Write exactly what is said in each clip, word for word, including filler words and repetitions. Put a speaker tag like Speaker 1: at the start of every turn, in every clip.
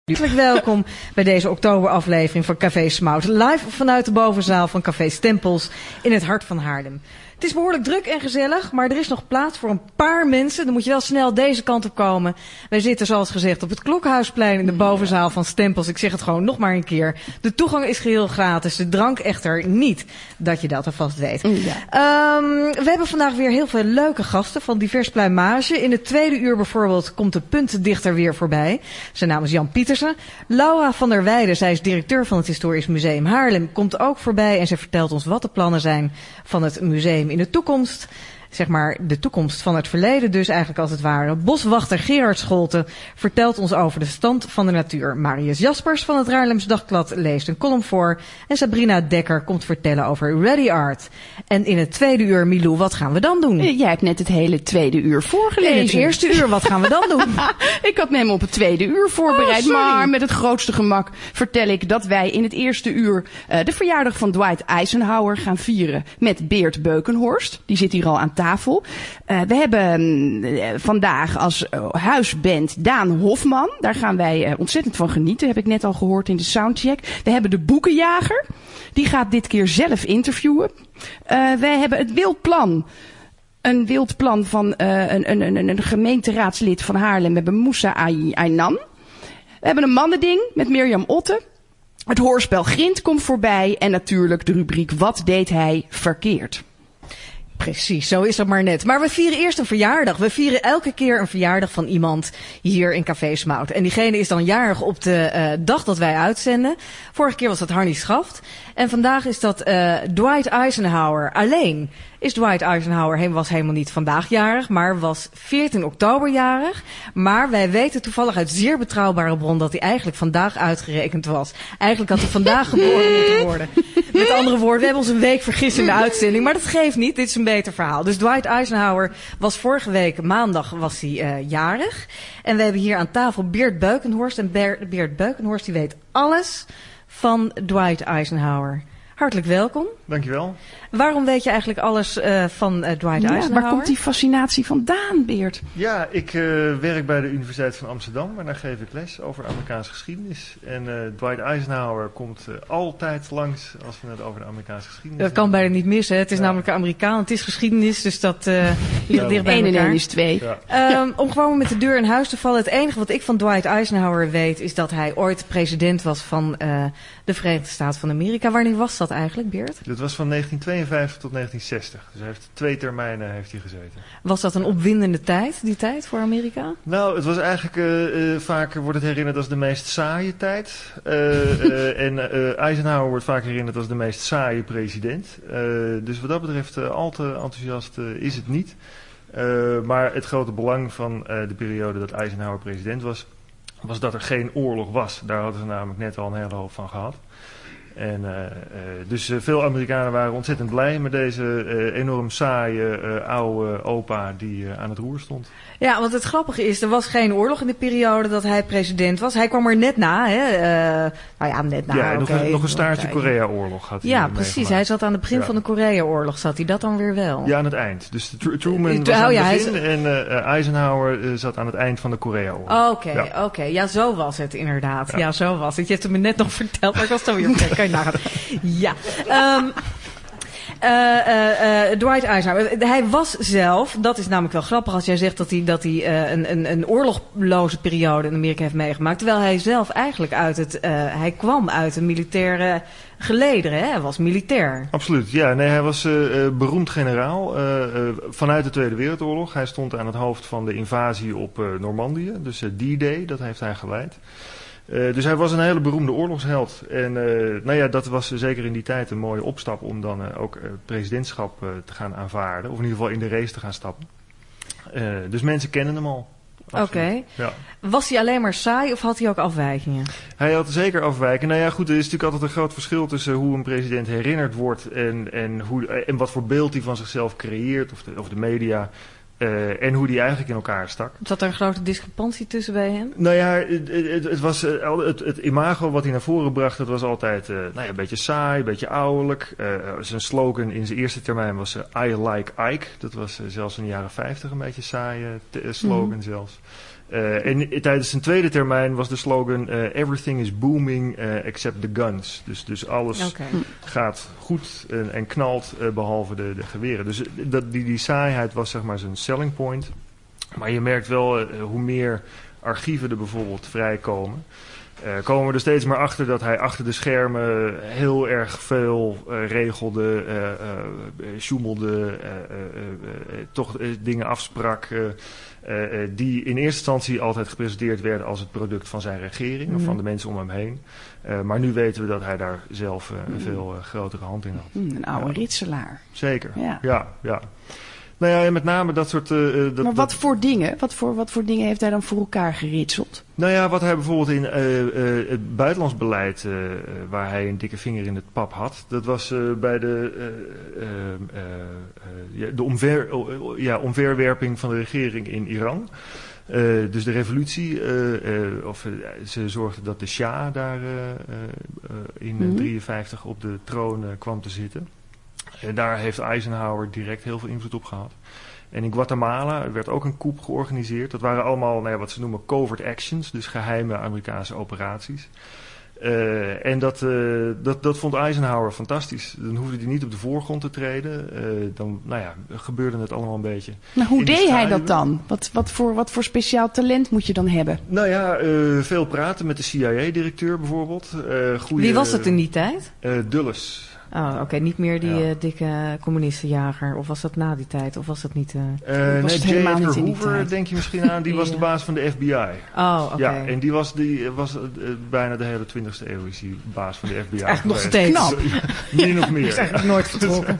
Speaker 1: Hartelijk welkom bij deze oktoberaflevering van Café Smout. Live vanuit de bovenzaal van Café Stempels in het hart van Haarlem. Het is behoorlijk druk en gezellig, maar er is nog plaats voor een paar mensen. Dan moet je wel snel deze kant op komen. Wij zitten zoals gezegd op het Klokhuisplein in de bovenzaal van Stempels. Ik zeg het gewoon nog maar een keer. De toegang is geheel gratis, de drank echter niet. Dat je dat alvast weet. Ja. Um, we hebben vandaag weer heel veel leuke gasten van divers pluimage. In het tweede uur bijvoorbeeld komt de puntendichter weer voorbij. Zijn naam is Jan Pietersen. Laura van der Weijden, zij is directeur van het Historisch Museum Haarlem, komt ook voorbij en zij vertelt ons wat de plannen zijn van het museum in de toekomst. Zeg maar de toekomst van het verleden dus eigenlijk als het ware. Boswachter Gerard Scholten vertelt ons over de stand van de natuur. Marius Jaspers van het Haarlems Dagblad leest een column voor. En Sabrina Dekker komt vertellen over Ready Art. En in het tweede uur, Milou, wat gaan we dan doen?
Speaker 2: Jij hebt net het hele tweede uur voorgelezen.
Speaker 1: In het eerste uur, wat gaan we dan doen?
Speaker 2: Ik had me hem op het tweede uur voorbereid.
Speaker 1: Oh,
Speaker 2: maar met het grootste gemak vertel ik dat wij in het eerste uur uh, de verjaardag van Dwight Eisenhower gaan vieren met Beert Beukenhorst. Die zit hier al aan tafel. Uh, we hebben uh, vandaag als uh, huisband Daan Hofman. Daar gaan wij uh, ontzettend van genieten. Heb ik net al gehoord in de soundcheck. We hebben de Boekenjager. Die gaat dit keer zelf interviewen. Uh, wij hebben het Wildplan. Een wildplan van uh, een, een, een, een gemeenteraadslid van Haarlem. We hebben Moussa Aynan. We hebben een mannending met Mirjam Otte. Het hoorspel Grint komt voorbij. En natuurlijk de rubriek Wat deed hij verkeerd?
Speaker 1: Precies, zo is dat maar net. Maar we vieren eerst een verjaardag. We vieren elke keer een verjaardag van iemand hier in Café Smout. En diegene is dan jarig op de uh, dag dat wij uitzenden. Vorige keer was dat Harnie Schaft. En vandaag is dat uh, Dwight Eisenhower. Alleen is Dwight Eisenhower he, was helemaal niet vandaag jarig, maar was veertien oktober jarig. Maar wij weten toevallig uit zeer betrouwbare bron dat hij eigenlijk vandaag uitgerekend was. Eigenlijk had hij vandaag geboren moeten worden. Met andere woorden, we hebben ons een week vergist in de uitzending, maar dat geeft niet. Dit is een beter verhaal. Dus Dwight Eisenhower was vorige week maandag was hij uh, jarig. En we hebben hier aan tafel Beert Beukenhorst. En Beert Beukenhorst die weet alles van Dwight Eisenhower. Hartelijk welkom.
Speaker 3: Dankjewel.
Speaker 1: Waarom weet je eigenlijk alles uh, van uh, Dwight
Speaker 2: ja,
Speaker 1: Eisenhower?
Speaker 2: Waar komt die fascinatie vandaan, Beert?
Speaker 3: Ja, ik uh, werk bij de Universiteit van Amsterdam en daar geef ik les over Amerikaanse geschiedenis. En uh, Dwight Eisenhower komt uh, altijd langs als we het over de Amerikaanse geschiedenis
Speaker 1: Dat kan bijna niet missen. Het is ja. namelijk een Amerikaan, het is geschiedenis, dus dat uh, ligt ja. dicht bij elkaar.
Speaker 2: één en één is twee.
Speaker 3: Ja.
Speaker 1: Um, om gewoon met de deur in huis te vallen. Het enige wat ik van Dwight Eisenhower weet is dat hij ooit president was van uh, de Verenigde Staten van Amerika. Wanneer was dat eigenlijk, Beert?
Speaker 3: Dat was van negentien tweeënvijftig tot negentien zestig. Dus hij heeft twee termijnen heeft hij gezeten.
Speaker 1: Was dat een opwindende tijd, die tijd voor Amerika?
Speaker 3: Nou, het was eigenlijk, uh, uh, vaak wordt het herinnerd als de meest saaie tijd. Uh, uh, en uh, Eisenhower wordt vaak herinnerd als de meest saaie president. Uh, dus wat dat betreft, uh, al te enthousiast uh, is het niet. Uh, maar het grote belang van uh, de periode dat Eisenhower president was, was dat er geen oorlog was. Daar hadden ze namelijk net al een hele hoop van gehad. En uh, uh, dus uh, veel Amerikanen waren ontzettend blij met deze uh, enorm saaie uh, oude opa die uh, aan het roer stond.
Speaker 1: Ja, want het grappige is, er was geen oorlog in de periode dat hij president was. Hij kwam er net na, hè? Uh, nou ja, net na.
Speaker 3: Ja, en
Speaker 1: okay.
Speaker 3: nog, een, nog een staartje Korea-oorlog had hij.
Speaker 1: Ja, precies.
Speaker 3: Meegemaakt.
Speaker 1: Hij zat aan het begin
Speaker 3: ja.
Speaker 1: van de Korea-oorlog, zat hij dat dan weer wel?
Speaker 3: Ja, aan het eind. Dus de Truman
Speaker 1: uh,
Speaker 3: was aan
Speaker 1: ja,
Speaker 3: het begin
Speaker 1: is...
Speaker 3: en uh, Eisenhower uh, zat aan het eind van de Korea-oorlog.
Speaker 1: Oké,
Speaker 3: okay,
Speaker 1: ja. oké. Okay. Ja, zo was het inderdaad. Ja.
Speaker 3: Ja,
Speaker 1: ja zo was het. Je hebt het me net nog verteld, maar ik was dan weer vergeten. Kan je nagaan. Ja. Um, Uh, uh, uh, Dwight Eisenhower, hij was zelf, dat is namelijk wel grappig als jij zegt dat hij, dat hij uh, een, een, een oorlogloze periode in Amerika heeft meegemaakt. Terwijl hij zelf eigenlijk uit het, uh, hij kwam uit een militaire gelederen, hè? Hij was militair.
Speaker 3: Absoluut, ja. Nee, hij was uh, uh, beroemd generaal uh, uh, vanuit de Tweede Wereldoorlog. Hij stond aan het hoofd van de invasie op uh, Normandië, dus uh, D-Day, dat heeft hij geleid. Uh, dus hij was een hele beroemde oorlogsheld. En uh, nou ja, dat was zeker in die tijd een mooie opstap om dan uh, ook uh, presidentschap uh, te gaan aanvaarden. Of in ieder geval in de race te gaan stappen. Uh, dus mensen kennen hem al.
Speaker 1: Oké. Okay.
Speaker 3: Ja.
Speaker 1: Was hij alleen maar saai of had hij ook afwijkingen?
Speaker 3: Hij had zeker afwijkingen. Nou ja, goed, er is natuurlijk altijd een groot verschil tussen hoe een president herinnerd wordt en, en, hoe, en wat voor beeld hij van zichzelf creëert, of de, of de media. Uh, en hoe die eigenlijk in elkaar stak.
Speaker 1: Zat er een grote discrepantie tussen bij hem?
Speaker 3: Nou ja, het, het, het, was, uh, het, het imago wat hij naar voren bracht, dat was altijd uh, nou ja, een beetje saai, een beetje ouderlijk. Uh, zijn slogan in zijn eerste termijn was uh, I like Ike. Dat was uh, zelfs in de jaren vijftig een beetje saaie uh, slogan mm. zelfs. Uh, en tijdens zijn tweede termijn was de slogan uh, everything is booming uh, except the guns. Dus, dus alles
Speaker 1: Okay.
Speaker 3: gaat goed en, en knalt uh, behalve de, de geweren. Dus dat, die, die saaiheid was zeg maar zijn selling point. Maar je merkt wel uh, hoe meer archieven er bijvoorbeeld vrijkomen. Uh, komen we er steeds maar achter dat hij achter de schermen heel erg veel uh, regelde, uh, uh, sjoemelde, uh, uh, uh, toch uh, dingen afsprak uh, uh, uh, die in eerste instantie altijd gepresenteerd werden als het product van zijn regering mm-hmm. of van de mensen om hem heen. Uh, maar nu weten we dat hij daar zelf uh, een veel uh, grotere hand in had.
Speaker 2: Mm, een oude
Speaker 3: ja.
Speaker 2: ritselaar.
Speaker 3: Zeker,
Speaker 2: ja.
Speaker 3: ja, ja. Nou ja, en met name dat soort... Uh, dat,
Speaker 2: maar wat
Speaker 3: dat,
Speaker 2: voor dingen? Wat voor, wat voor dingen heeft hij dan voor elkaar geritseld?
Speaker 3: Nou ja, wat hij bijvoorbeeld in uh, uh, het buitenlands beleid, uh, uh, waar hij een dikke vinger in het pap had, dat was uh, bij de, uh, uh, uh, uh, ja, de omver, uh, ja, omverwerping van de regering in Iran. Uh, dus de revolutie, uh, uh, of uh, ze zorgden dat de Shah daar uh, uh, in mm-hmm. drieënvijftig op de troon uh, kwam te zitten. En daar heeft Eisenhower direct heel veel invloed op gehad. En in Guatemala werd ook een coup georganiseerd. Dat waren allemaal nou ja, wat ze noemen covert actions, dus geheime Amerikaanse operaties. Uh, en dat, uh, dat, dat vond Eisenhower fantastisch. Dan hoefde hij niet op de voorgrond te treden. Uh, dan nou ja, gebeurde het allemaal een beetje.
Speaker 2: Nou, hoe deed hij dat dan? Wat, wat, voor, wat voor speciaal talent moet je dan hebben?
Speaker 3: Nou ja, uh, veel praten met de C I A-directeur bijvoorbeeld. Uh, goeie,
Speaker 1: Wie was dat in die tijd?
Speaker 3: Uh, Dulles.
Speaker 1: Oh, oké. Okay. Niet meer die
Speaker 3: ja.
Speaker 1: uh, dikke communistenjager. Of was dat na die tijd? Of was dat niet... Uh,
Speaker 3: uh,
Speaker 1: was
Speaker 3: nee,
Speaker 1: het
Speaker 3: J. Edgar Hoover denk je misschien aan. Die was de baas van de F B I.
Speaker 1: Oh, oké. Okay.
Speaker 3: Ja, en die was, die was uh, bijna de hele twintigste eeuw is die baas van de F B I.
Speaker 1: Eigenlijk nog steeds.
Speaker 2: Knap.
Speaker 3: Niet nog meer.
Speaker 1: Dat is eigenlijk nooit vertrokken.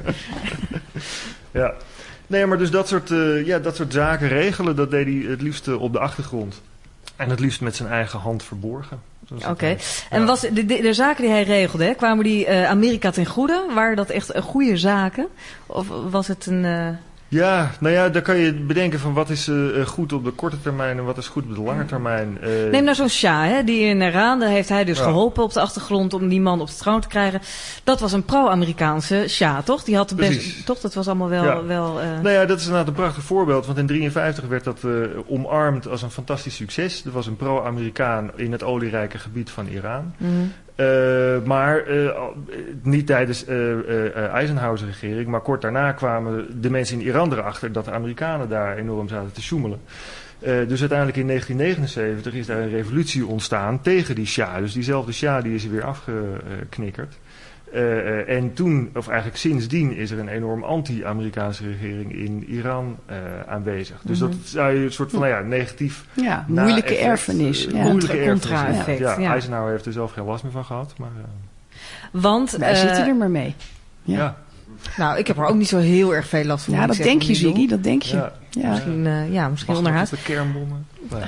Speaker 3: Ja. Nee, maar dus dat soort, uh, ja, dat soort zaken regelen, dat deed hij het liefst uh, op de achtergrond. En het liefst met zijn eigen hand verborgen.
Speaker 1: Oké. Okay. En was de, de, de zaken die hij regelde, hè, kwamen die uh, Amerika ten goede? Waren dat echt uh, goede zaken? Of was het een... Uh...
Speaker 3: Ja, nou ja, daar kan je bedenken van wat is uh, goed op de korte termijn en wat is goed op de lange termijn. Uh,
Speaker 1: Neem nou zo'n Shah, hè, die in Iran, daar heeft hij dus
Speaker 3: ja.
Speaker 1: geholpen op de achtergrond om die man op de troon te krijgen. Dat was een pro-Amerikaanse Shah, toch? Die had de best, toch? Dat was allemaal wel...
Speaker 3: Ja.
Speaker 1: wel uh...
Speaker 3: Nou ja, dat is inderdaad een prachtig voorbeeld, want in negentien drieënvijftig werd dat uh, omarmd als een fantastisch succes. Er was een pro-Amerikaan in het olierijke gebied van Iran.
Speaker 1: Mm-hmm.
Speaker 3: Uh, maar uh, niet tijdens uh, uh, Eisenhower's regering, maar kort daarna kwamen de mensen in Iran erachter dat de Amerikanen daar enorm zaten te sjoemelen. Uh, dus uiteindelijk in negentien negenenzeventig is daar een revolutie ontstaan tegen die Shah. Dus diezelfde Shah die is er weer afgeknikkerd. Uh, uh, en toen, of eigenlijk sindsdien, is er een enorm anti-Amerikaanse regering in Iran uh, aanwezig. Dus mm-hmm. dat zou je een soort van, nou ja, negatief...
Speaker 2: Ja, moeilijke
Speaker 3: na-effect,
Speaker 2: erfenis.
Speaker 3: Uh,
Speaker 2: Ja.
Speaker 3: Moeilijke
Speaker 1: Contra-effect.
Speaker 3: Ja, ja,
Speaker 1: ja.
Speaker 3: Eisenhower heeft er zelf geen last meer van gehad. Maar, uh,
Speaker 1: Want...
Speaker 2: Wij
Speaker 1: uh,
Speaker 2: zitten er maar mee. Ja.
Speaker 3: ja.
Speaker 1: Nou, ik heb er ook niet zo heel erg veel last van.
Speaker 2: Ja, dat denk je, Ziggy, dat denk je.
Speaker 3: Ja.
Speaker 2: Ja.
Speaker 1: Misschien, uh, ja, misschien onderhuid.
Speaker 3: de kernbommen. Nee.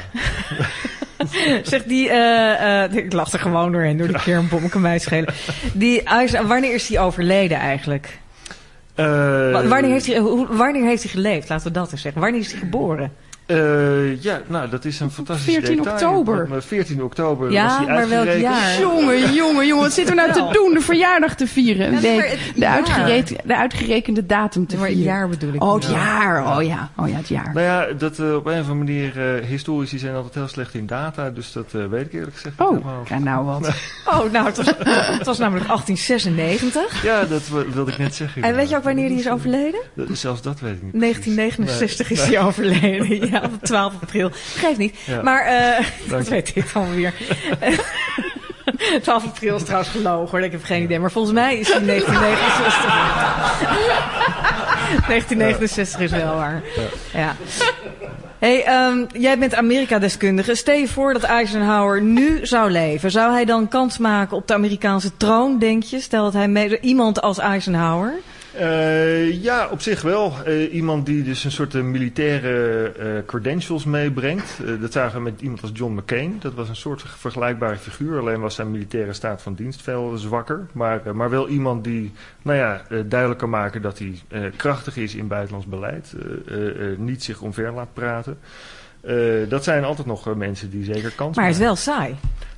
Speaker 1: Zeg die, uh, uh, ik lach er gewoon doorheen, door die kernbom, kan mij schelen. Die, wanneer is hij overleden eigenlijk?
Speaker 3: Uh,
Speaker 1: wanneer, heeft hij, hoe, wanneer heeft hij geleefd? Laten we dat eens zeggen. Wanneer is hij geboren?
Speaker 3: Uh, ja, nou, dat is een fantastisch
Speaker 2: veertien
Speaker 3: detail.
Speaker 2: oktober.
Speaker 3: veertien oktober
Speaker 1: ja,
Speaker 3: was hij
Speaker 1: maar welk jaar?
Speaker 2: Jongen, jongen, jongen, wat zitten we nou te doen? De verjaardag te vieren.
Speaker 1: Ja,
Speaker 2: nee,
Speaker 1: het,
Speaker 2: de, uitgereken, de uitgerekende datum te
Speaker 1: maar
Speaker 2: vieren.
Speaker 1: Maar het jaar bedoel ik.
Speaker 2: Oh, het
Speaker 1: ja.
Speaker 2: jaar. Oh ja, oh ja, het jaar.
Speaker 3: Nou ja, dat uh, op een of andere manier, uh, historici zijn altijd heel slecht in data, dus dat uh, weet ik eerlijk gezegd niet.
Speaker 2: Oh, ja, nou wat.
Speaker 1: Oh, nou, het was, het was namelijk achttien zesennegentig.
Speaker 3: Ja, dat wilde ik net zeggen.
Speaker 1: En weet je ook wanneer hij is overleden?
Speaker 3: Dat, zelfs dat weet ik niet.
Speaker 1: negentien negenenzestig nee. is hij overleden. Ja, op twaalf april. Geeft niet. Ja. Maar, uh, dat weet ik dan weer. twaalf april is trouwens gelogen hoor. Ik heb geen idee. Maar volgens mij is hij negentien negenenzestig. negentien negenenzestig is wel waar. Ja. Ja. Hey, um, jij bent Amerika-deskundige. Stel je voor dat Eisenhower nu zou leven. Zou hij dan kans maken op de Amerikaanse troon, denk je? Stel dat hij mee, iemand als Eisenhower...
Speaker 3: Uh, ja, op zich wel. Uh, iemand die dus een soort uh, militaire uh, credentials meebrengt. Uh, dat zagen we met iemand als John McCain. Dat was een soort vergelijkbare figuur. Alleen was zijn militaire staat van dienst veel zwakker. Maar, uh, maar wel iemand die nou ja, uh, duidelijk kan maken dat hij uh, krachtig is in buitenlands beleid. Uh, uh, uh, niet zich omver laat praten. Uh, dat zijn altijd nog uh, mensen die zeker kans maken.
Speaker 1: Maar hij is wel saai.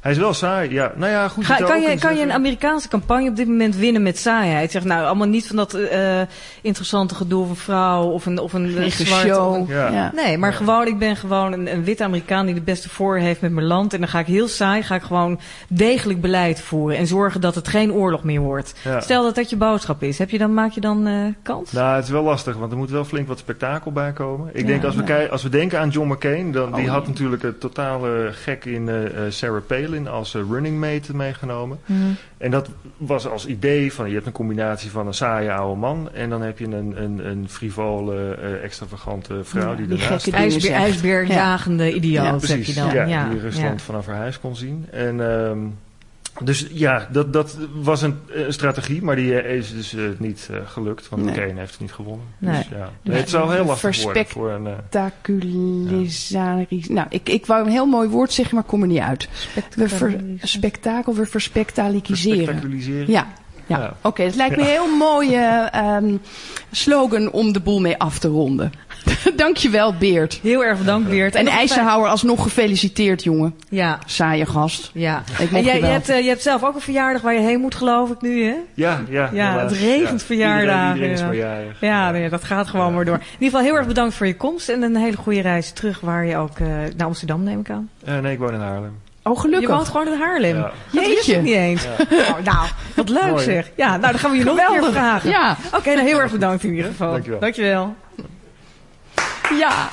Speaker 3: Hij is wel saai, ja. Nou ja, goed.
Speaker 1: Ga,
Speaker 3: je
Speaker 1: kan, je, kan
Speaker 3: zeggen.
Speaker 1: je een Amerikaanse campagne op dit moment winnen met saaiheid? Zeg nou, allemaal niet van dat uh, interessante gedoe van vrouw of een, of een
Speaker 2: Eigen
Speaker 1: zwarte...
Speaker 2: show.
Speaker 1: Of een,
Speaker 3: Ja.
Speaker 2: Ja.
Speaker 1: nee, maar
Speaker 3: Ja.
Speaker 1: gewoon, ik ben gewoon een, een witte Amerikaan die de beste voor heeft met mijn land. En dan ga ik heel saai, ga ik gewoon degelijk beleid voeren. En zorgen dat het geen oorlog meer wordt.
Speaker 3: Ja.
Speaker 1: Stel dat dat je boodschap is. Heb je dan, maak je dan uh, kans?
Speaker 3: Nou, het is wel lastig, want er moet wel flink wat spektakel bij komen. Ik
Speaker 2: Ja,
Speaker 3: denk, als we,
Speaker 2: ja.
Speaker 3: kei- als we denken aan John McCain, dan, die
Speaker 2: Oh,
Speaker 3: had
Speaker 2: ja.
Speaker 3: natuurlijk een totale gek in uh, Sarah Palin als uh, running mate meegenomen.
Speaker 1: Mm.
Speaker 3: En dat was als idee van, je hebt een combinatie van een saaie oude man en dan heb je een, een, een frivole, uh, extravagante vrouw
Speaker 2: Ja,
Speaker 3: die
Speaker 2: die
Speaker 3: daarnaast
Speaker 2: gekke
Speaker 3: staat.
Speaker 2: dingen
Speaker 1: IJsbeer,
Speaker 2: zegt.
Speaker 1: ijsbeerjagende idioot
Speaker 2: Ja,
Speaker 1: heb
Speaker 3: Precies,
Speaker 1: je dan.
Speaker 3: ja,
Speaker 1: Ja,
Speaker 3: die Rusland
Speaker 1: ja.
Speaker 3: vanaf haar huis kon zien. En, um, dus ja, dat, dat was een, een strategie, maar die uh, is dus uh, niet uh, gelukt, want
Speaker 2: Nee.
Speaker 3: McCain heeft het niet gewonnen.
Speaker 1: Nee.
Speaker 3: Dus, ja. nee,
Speaker 2: Nee,
Speaker 3: het zou heel lastig
Speaker 2: verspek-
Speaker 3: worden voor een... Uh,
Speaker 2: Spectaculisaris. Nou, ik, ik wou een heel mooi woord zeggen, maar kom er niet uit. We ver, spektakel, we verspectaculariseren.
Speaker 3: Spectaculiseren.
Speaker 2: Ja. Ja,
Speaker 3: Ja.
Speaker 2: oké. Okay, het lijkt me een heel mooie um, slogan om de boel mee af te ronden. Dankjewel, Beert.
Speaker 1: Heel erg bedankt, Beert.
Speaker 2: En
Speaker 1: nog
Speaker 2: IJzenhouwer alsnog gefeliciteerd, jongen.
Speaker 1: Ja,
Speaker 2: Saaie gast.
Speaker 1: ja.
Speaker 2: Ik
Speaker 1: En
Speaker 2: mocht
Speaker 1: jij,
Speaker 2: je
Speaker 1: je,
Speaker 2: wel.
Speaker 1: hebt, uh, je hebt zelf ook een verjaardag waar je heen moet, geloof ik, nu, hè?
Speaker 3: Ja, ja,
Speaker 1: Ja,
Speaker 3: helaas.
Speaker 1: het regent verjaardagen,
Speaker 3: Iedereen, iedereen is
Speaker 1: ja.
Speaker 3: maar jarig.
Speaker 1: Ja, nee, dat gaat gewoon
Speaker 3: Ja.
Speaker 1: maar door. In ieder geval heel erg bedankt voor je komst en een hele goede reis terug waar je ook uh, naar Amsterdam, neem ik aan.
Speaker 3: Uh, nee, ik woon in Haarlem.
Speaker 2: Oh, gelukkig.
Speaker 1: Je woont gewoon in Haarlem.
Speaker 3: Ja.
Speaker 1: Dat wist
Speaker 2: Jeetje.
Speaker 1: ik niet eens.
Speaker 3: Ja.
Speaker 1: Oh, nou, wat leuk
Speaker 3: Mooi, hè?
Speaker 1: zeg. Ja, nou dan gaan we je nog een keer
Speaker 2: Geweldig.
Speaker 1: vragen.
Speaker 2: Ja.
Speaker 1: Oké, okay, nou heel erg bedankt in ieder geval.
Speaker 3: Dankjewel.
Speaker 1: Dankjewel.
Speaker 2: Ja.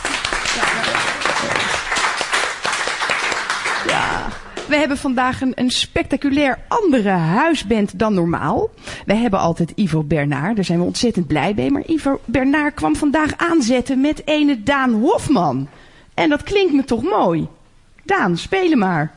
Speaker 2: Ja. We hebben vandaag een, een spectaculair andere huisband dan normaal. We hebben altijd Ivo Bernard, daar zijn we ontzettend blij mee. Maar Ivo Bernard kwam vandaag aanzetten met ene Daan Hofman. En dat klinkt me toch mooi. Daan, spelen maar.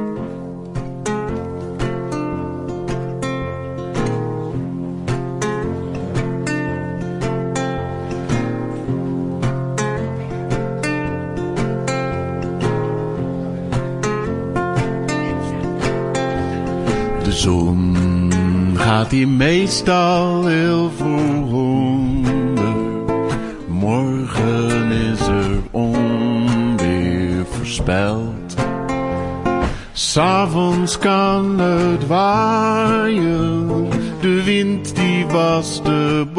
Speaker 4: De zon gaat hier meestal heel vroeg onder. Morgen is er onweer voorspeld. 'S'avonds kan het waaien, de wind die was de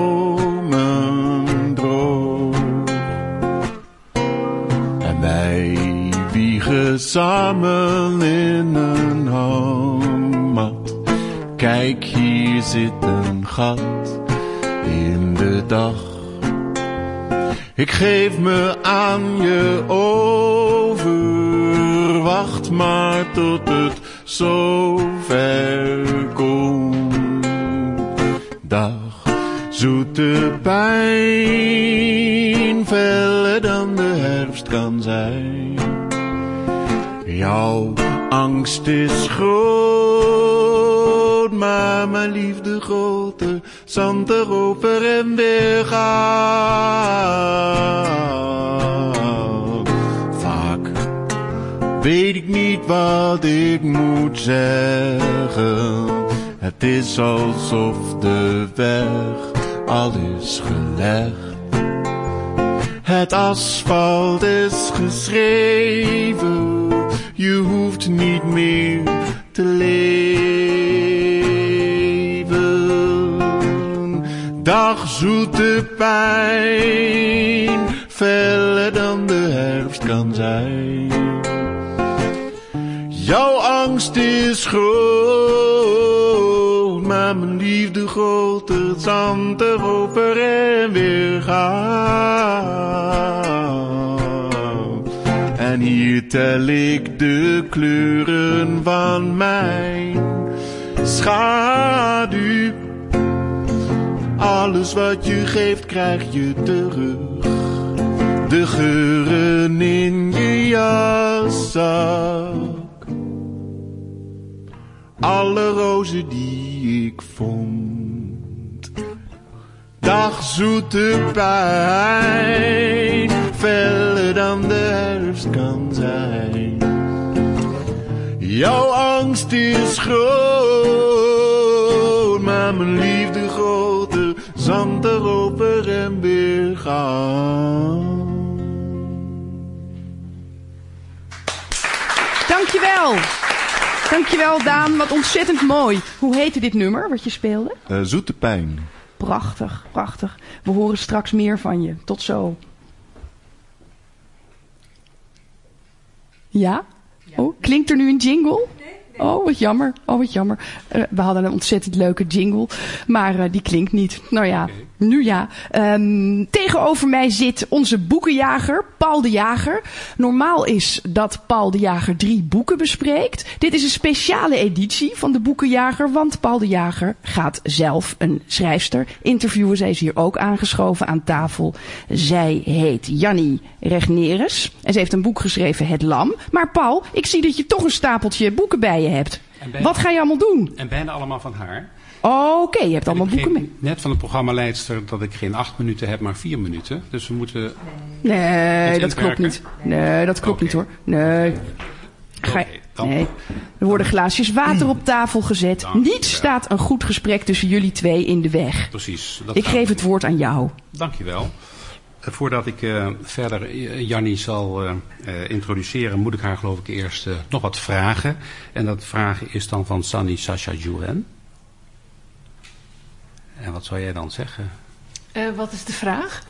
Speaker 4: bomen droog. En wij wiegen samen in een hangmat. Kijk, hier zit een gat in de dag. Ik geef me aan je over, wacht maar tot het zover komt. Dag, zoete pijn, feller dan de herfst kan zijn. Jouw angst is groot, maar mijn liefde groter, zand erover en weer gaan. Vaak weet ik niet wat ik moet zeggen. Het is alsof de weg al is gelegd. Het asfalt is geschreven. Je hoeft niet meer te leven. Dag, zoete pijn, feller dan de herfst kan zijn. Jouw angst is groot, maar mijn liefde groter, het zand erover en weer gaan. En hier tel ik de kleuren van mijn schaduw. Alles wat je geeft krijg je terug. De geuren in je jaszak. Alle rozen die ik vond. Dag, zoete pijn, feller dan de herfst kan zijn. Jouw angst is groot, maar mijn liefde groter, zand erover en weer gaan.
Speaker 2: Dankjewel. Dankjewel, Daan. Wat ontzettend mooi. Hoe heette dit nummer wat je speelde?
Speaker 4: Uh, Zoete Pijn.
Speaker 2: Prachtig, prachtig. We horen straks meer van je. Tot zo. Ja? Oh, klinkt er nu een jingle? Oh, wat jammer. Oh, wat jammer. Uh, we hadden een ontzettend leuke jingle, maar uh, die klinkt niet. Nou ja, okay. Nu ja. Um, tegenover mij zit onze boekenjager, Paul de Jager. Normaal is dat Paul de Jager drie boeken bespreekt. Dit is een speciale editie van de boekenjager, want Paul de Jager gaat zelf een schrijfster interviewen. Zij is hier ook aangeschoven aan tafel. Zij heet Jannie Regnerus en ze heeft een boek geschreven, Het Lam. Maar Paul, ik zie dat je toch een stapeltje boeken bij je hebt. Bijna, wat ga je allemaal doen?
Speaker 5: En bijna allemaal van haar.
Speaker 2: Oké, okay, je hebt
Speaker 5: en
Speaker 2: allemaal boeken mee.
Speaker 5: Net van de programmaleidster dat ik geen acht minuten heb, maar vier minuten. Dus we moeten...
Speaker 2: Nee, dat klopt niet. Nee, dat klopt okay. niet hoor. Nee. Ga je... okay, nee. Er worden glaasjes water op tafel gezet. Dank Niets ja. staat een goed gesprek tussen jullie twee in de weg.
Speaker 5: Precies. Dat
Speaker 2: ik geef het woord aan jou.
Speaker 5: Dankjewel. Voordat ik uh, verder uh, Jannie zal uh, uh, introduceren, moet ik haar geloof ik eerst uh, nog wat vragen. En dat vragen is dan van Sanny Sacha Jouren. En wat zou jij dan zeggen?
Speaker 6: Uh, wat is de vraag?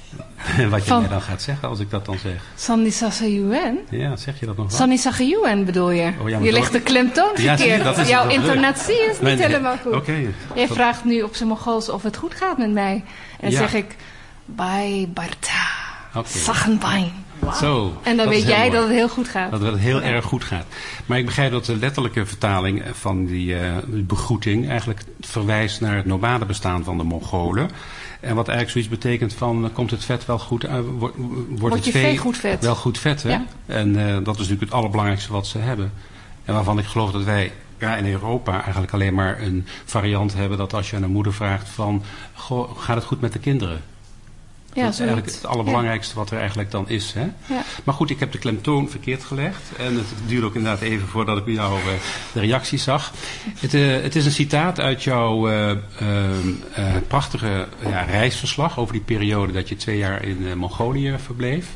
Speaker 5: Wat je van... mij dan gaat zeggen als ik dat dan zeg.
Speaker 6: Sanny Sacha Jouren?
Speaker 5: Ja, zeg je dat nog wel?
Speaker 6: Sanny Sacha Jouren bedoel je? Oh, ja, je legt de klemtoon verkeerd. Ja, zie, Jouw intonatie leuk. is niet Mijn, helemaal goed. Okay, jij dat... vraagt nu op zijn Mongols of het goed gaat met mij. En dan ja. zeg ik... Bij Barta. Okay. Sachenbein. Wow. Zo, en dan weet jij mooi. dat het heel goed gaat.
Speaker 5: Dat het heel ja. erg goed gaat. Maar ik begrijp dat de letterlijke vertaling van die uh, begroeting eigenlijk verwijst naar het nomade bestaan van de Mongolen. En wat eigenlijk zoiets betekent van, uh, komt het vet wel goed uit? Uh, wordt
Speaker 6: Wordt
Speaker 5: het
Speaker 6: je
Speaker 5: vee,
Speaker 6: vee goed vet?
Speaker 5: Wel goed vet, hè? Ja. En uh, dat is natuurlijk het allerbelangrijkste wat ze hebben. En waarvan ik geloof dat wij... Ja, in Europa eigenlijk alleen maar een variant hebben dat als je aan een moeder vraagt van, goh, gaat het goed met de kinderen?
Speaker 6: Ja,
Speaker 5: dat is eigenlijk het allerbelangrijkste ja. wat er eigenlijk dan is. Hè? Ja. Maar goed, ik heb de klemtoon verkeerd gelegd. En het duurde ook inderdaad even voordat ik bij jou uh, de reactie zag. Het, uh, het is een citaat uit jouw uh, uh, uh, prachtige ja, reisverslag over die periode dat je twee jaar in uh, Mongolië verbleef.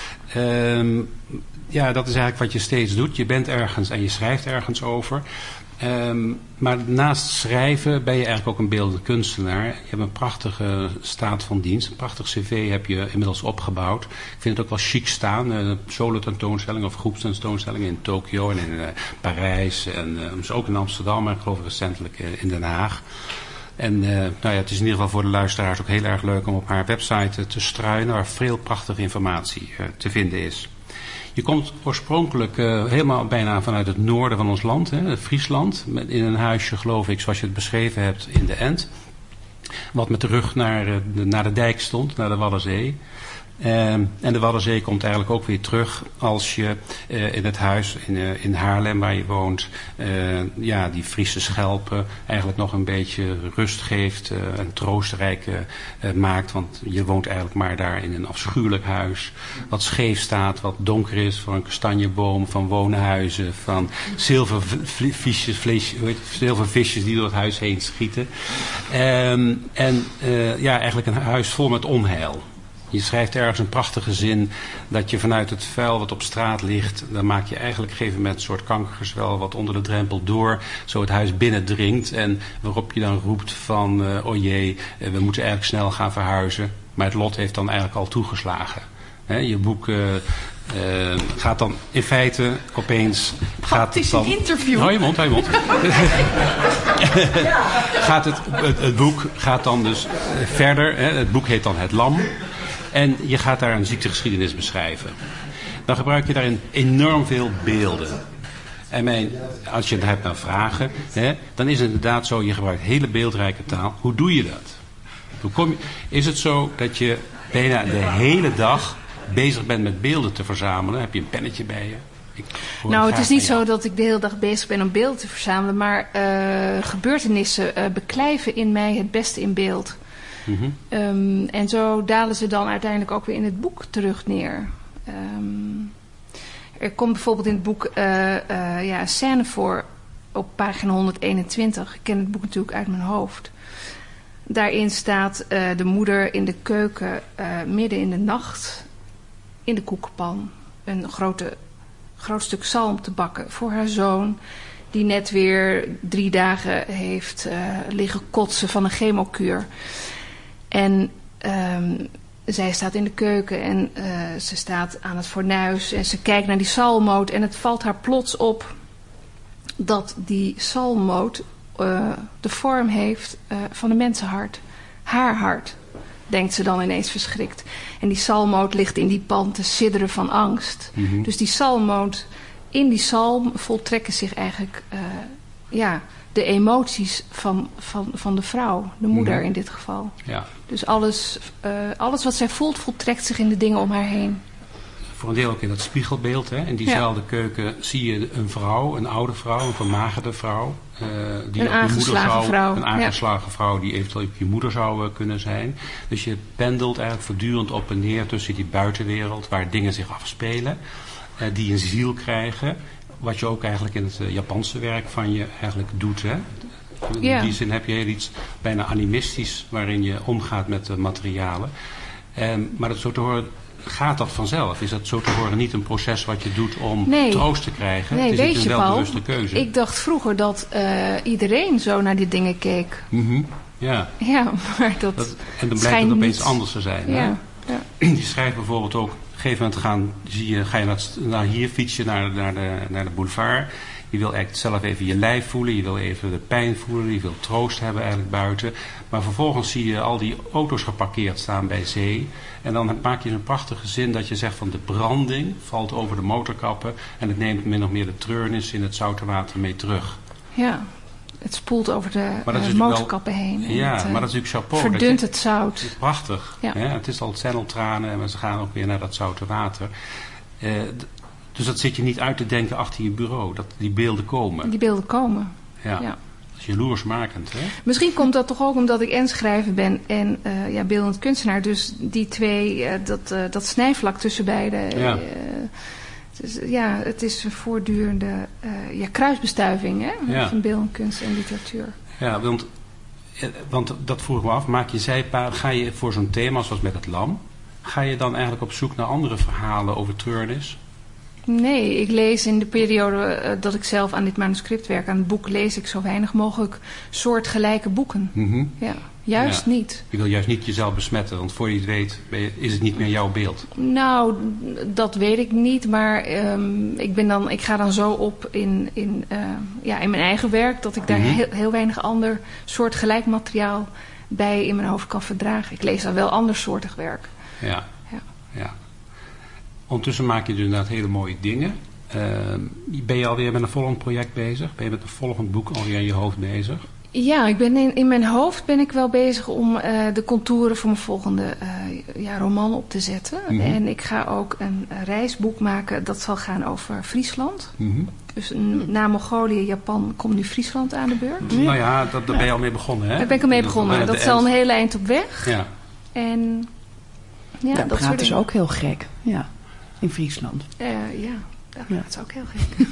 Speaker 5: Um, ja, dat is eigenlijk wat je steeds doet. Je bent ergens en je schrijft ergens over. Um, maar naast schrijven ben je eigenlijk ook een beeldende kunstenaar. Je hebt een prachtige staat van dienst. Een prachtig cv heb je inmiddels opgebouwd. Ik vind het ook wel chic staan. Een solo tentoonstelling of groepstentoonstellingen in Tokio en in uh, Parijs. En uh, ook in Amsterdam, maar ik geloof recentelijk uh, in Den Haag. En uh, nou ja, het is in ieder geval voor de luisteraars ook heel erg leuk om op haar website uh, te struinen, waar veel prachtige informatie uh, te vinden is. Je komt oorspronkelijk uh, helemaal bijna vanuit het noorden van ons land, hè, Friesland. Met in een huisje, geloof ik, zoals je het beschreven hebt, in de Ent. Wat met de rug naar, uh, de, naar de dijk stond, naar de Waddenzee. Uh, en de Waddenzee komt eigenlijk ook weer terug als je uh, in het huis in, uh, in Haarlem waar je woont, uh, ja, die Friese schelpen eigenlijk nog een beetje rust geeft uh, en troostrijk uh, uh, maakt. Want je woont eigenlijk maar daar in een afschuwelijk huis, wat scheef staat, wat donker is, van een kastanjeboom, van woonhuizen, van zilvervisjes, vlees, zilvervisjes die door het huis heen schieten. Um, en uh, ja, eigenlijk een huis vol met onheil. Je schrijft ergens een prachtige zin dat je vanuit het vuil wat op straat ligt, dan maak je eigenlijk op een gegeven moment een soort kankergezwel wat onder de drempel door zo het huis binnendringt. En waarop je dan roept van, uh, oh jee, uh, we moeten eigenlijk snel gaan verhuizen. Maar het lot heeft dan eigenlijk al toegeslagen. He, je boek uh, uh, gaat dan in feite opeens...
Speaker 2: Gaat het is dan, een interview.
Speaker 5: Hou je mond, hou je mond. gaat het, het, het boek gaat dan dus verder. Hè, het boek heet dan Het Lam. En je gaat daar een ziektegeschiedenis beschrijven. Dan gebruik je daarin enorm veel beelden. En mijn, als je het hebt naar vragen, hè, dan is het inderdaad zo, je gebruikt hele beeldrijke taal. Hoe doe je dat? Hoe kom je, is het zo dat je bijna de hele dag bezig bent met beelden te verzamelen? Heb je een pennetje bij je? Ik
Speaker 6: nou, het is niet zo dat ik de hele dag bezig ben om beelden te verzamelen, maar uh, gebeurtenissen uh, beklijven in mij het beste in beeld. Mm-hmm. Um, en zo dalen ze dan uiteindelijk ook weer in het boek terug neer. Um, er komt bijvoorbeeld in het boek uh, uh, ja, een scène voor op pagina honderdeenentwintig. Ik ken het boek natuurlijk uit mijn hoofd. Daarin staat uh, de moeder in de keuken uh, midden in de nacht in de koekenpan een grote, groot stuk zalm te bakken voor haar zoon die net weer drie dagen heeft uh, liggen kotsen van een chemokuur. En um, zij staat in de keuken en uh, ze staat aan het fornuis en ze kijkt naar die salmoot en het valt haar plots op dat die salmoot uh, de vorm heeft uh, van een mensenhart. Haar hart, denkt ze dan ineens verschrikt. En die salmoot ligt in die pan te sidderen van angst. Mm-hmm. Dus die salmoot, in die salm voltrekken zich eigenlijk uh, ja, de emoties van, van, van de vrouw, de moeder mm-hmm. in dit geval.
Speaker 5: Ja.
Speaker 6: Dus alles, uh, alles wat zij voelt, voltrekt zich in de dingen om haar heen.
Speaker 5: Voor een deel ook in dat spiegelbeeld. Hè? In diezelfde ja. keuken zie je een vrouw, een oude vrouw, een vermagerde vrouw. Uh, die
Speaker 6: een
Speaker 5: ook je moeder zou,
Speaker 6: vrouw.
Speaker 5: Een aangeslagen ja. vrouw die eventueel ook je moeder zou uh, kunnen zijn. Dus je pendelt eigenlijk voortdurend op en neer tussen die buitenwereld waar dingen zich afspelen. Uh, die een ziel krijgen. Wat je ook eigenlijk in het uh, Japanse werk van je eigenlijk doet. Hè? In yeah. die zin heb je heel iets bijna animistisch waarin je omgaat met de materialen. Um, maar dat zo te horen, gaat dat vanzelf? Is dat zo te horen niet een proces wat je doet om nee. troost te krijgen?
Speaker 6: Nee,
Speaker 5: het is
Speaker 6: weet
Speaker 5: een
Speaker 6: je,
Speaker 5: welbewuste
Speaker 6: Paul,
Speaker 5: keuze.
Speaker 6: Ik dacht vroeger dat uh, iedereen zo naar die dingen keek.
Speaker 5: Mm-hmm. Ja.
Speaker 6: Ja, maar dat,
Speaker 5: dat En dan blijkt het opeens
Speaker 6: niet...
Speaker 5: anders te zijn.
Speaker 6: Ja.
Speaker 5: Hè?
Speaker 6: Ja.
Speaker 5: Die schrijft bijvoorbeeld ook, op een gegeven moment gaan, zie je, ga je naar, naar hier fietsen, naar, naar, de, naar de boulevard. Je wil eigenlijk zelf even je lijf voelen, je wil even de pijn voelen, je wil troost hebben eigenlijk buiten. Maar vervolgens zie je al die auto's geparkeerd staan bij zee. En dan maak je een prachtige zin dat je zegt van de branding valt over de motorkappen. En het neemt min of meer de treurnis in het zoute water mee terug.
Speaker 6: Ja, het spoelt over de uh, motorkappen wel, heen.
Speaker 5: Ja,
Speaker 6: het, uh,
Speaker 5: maar dat is natuurlijk chapeau.
Speaker 6: Verdunt
Speaker 5: je,
Speaker 6: het zout.
Speaker 5: Het is prachtig.
Speaker 6: Ja.
Speaker 5: Hè? Het is al, het zijn al tranen en ze gaan ook weer naar dat zoute water. Uh, d- Dus dat zit je niet uit te denken achter je bureau. Dat die beelden komen.
Speaker 6: Die beelden komen.
Speaker 5: Ja. ja. Dat is jaloersmakend, hè?
Speaker 6: Misschien komt dat toch ook omdat ik en schrijver ben en uh, ja, beeldend kunstenaar. Dus die twee, uh, dat, uh, dat snijvlak tussen beide.
Speaker 5: Ja.
Speaker 6: Uh, dus, ja, het is een voortdurende uh, ja, kruisbestuiving hè? Ja. Van beeldend kunst en literatuur.
Speaker 5: Ja, want, want dat vroeg ik me af. Maak je zijpaden, ga je voor zo'n thema zoals met het lam, ga je dan eigenlijk op zoek naar andere verhalen over treurnis?
Speaker 6: Nee, ik lees in de periode uh, dat ik zelf aan dit manuscript werk, aan het boek, lees ik zo weinig mogelijk soortgelijke boeken.
Speaker 5: Mm-hmm.
Speaker 6: Ja, juist
Speaker 5: ja.
Speaker 6: niet.
Speaker 5: Je wil juist niet jezelf besmetten, want voor je het weet is het niet meer jouw beeld.
Speaker 6: Nou, dat weet ik niet, maar um, ik, ben dan, ik ga dan zo op in, in, uh, ja, in mijn eigen werk dat ik daar
Speaker 5: mm-hmm.
Speaker 6: heel, heel weinig ander soortgelijk materiaal bij in mijn hoofd kan verdragen. Ik lees dan wel andersoortig werk.
Speaker 5: Ja,
Speaker 6: ja.
Speaker 5: ja. Ondertussen maak je dus inderdaad hele mooie dingen. Uh, ben je alweer met een volgend project bezig? Ben je met een volgend boek alweer in je hoofd bezig?
Speaker 6: Ja, ik ben in, in mijn hoofd ben ik wel bezig om uh, de contouren voor mijn volgende uh, ja, roman op te zetten. Mm-hmm. En ik ga ook een reisboek maken dat zal gaan over Friesland.
Speaker 5: Mm-hmm.
Speaker 6: Dus na Mongolië, Japan komt nu Friesland aan de beurt.
Speaker 5: Nou ja, dat, daar ben je al mee begonnen, hè?
Speaker 6: Daar ben ik al mee begonnen. Dat, dat is al een hele eind op weg.
Speaker 5: Ja.
Speaker 6: En ja,
Speaker 2: dat
Speaker 6: dat
Speaker 2: praat dus ook heel gek. Ja. In Friesland.
Speaker 6: Uh, ja, dat ja. is ook heel gek.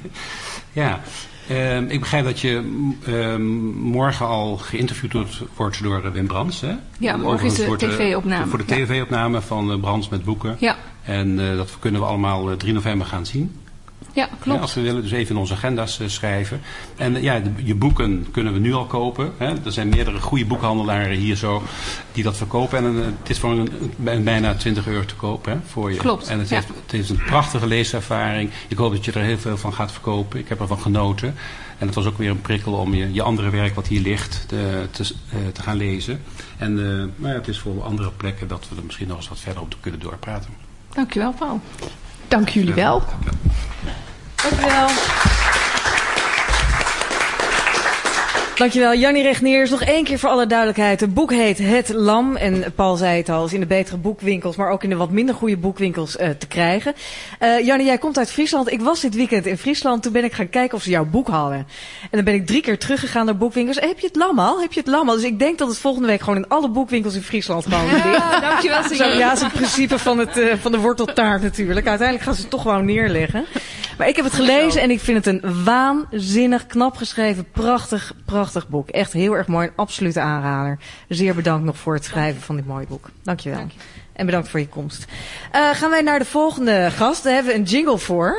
Speaker 5: Ja, uh, ik begrijp dat je uh, morgen al geïnterviewd wordt door Wim Brands. Hè?
Speaker 6: Ja, morgen is de tv-opname.
Speaker 5: Voor de tv-opname van uh, Brands met boeken.
Speaker 6: Ja.
Speaker 5: En uh, dat kunnen we allemaal uh, drie november gaan zien.
Speaker 6: Ja, klopt. Ja,
Speaker 5: als we willen, dus even in onze agenda's uh, schrijven. En uh, ja, de, je boeken kunnen we nu al kopen. Hè? Er zijn meerdere goede boekhandelaren hier zo die dat verkopen. En uh, het is voor een, een, bijna twintig euro te kopen hè, voor je.
Speaker 6: Klopt.
Speaker 5: En het,
Speaker 6: ja.
Speaker 5: heeft, het is een prachtige leeservaring. Ik hoop dat je er heel veel van gaat verkopen. Ik heb ervan genoten. En het was ook weer een prikkel om je, je andere werk wat hier ligt te, te, uh, te gaan lezen. En uh, nou ja, het is voor andere plekken dat we er misschien nog eens wat verder op kunnen doorpraten.
Speaker 6: Dankjewel, Paul.
Speaker 2: Dank jullie wel.
Speaker 1: Dankjewel. Dankjewel, Jannie Regniers. Nog één keer voor alle duidelijkheid. Het boek heet Het Lam. En Paul zei het al, is in de betere boekwinkels, maar ook in de wat minder goede boekwinkels uh, te krijgen. Uh, Jannie, jij komt uit Friesland. Ik was dit weekend in Friesland. Toen ben ik gaan kijken of ze jouw boek hadden. En dan ben ik drie keer teruggegaan naar boekwinkels. Heb je het Lam al? Heb je het Lam al? Dus ik denk dat het volgende week gewoon in alle boekwinkels in Friesland gewoon ligt.
Speaker 6: Ja, dankjewel.
Speaker 1: Zo, ja, dat is het principe van, het, uh, van de worteltaart natuurlijk. Uiteindelijk gaan ze het toch gewoon neerleggen. Maar ik heb het gelezen en ik vind het een waanzinnig, knap geschreven, prachtig, prachtig boek. Echt heel erg mooi, een absolute aanrader. Zeer bedankt nog voor het schrijven van dit mooie boek. Dankjewel. Dank je. En bedankt voor je komst. Uh, gaan wij naar de volgende gast. Daar hebben we een jingle voor.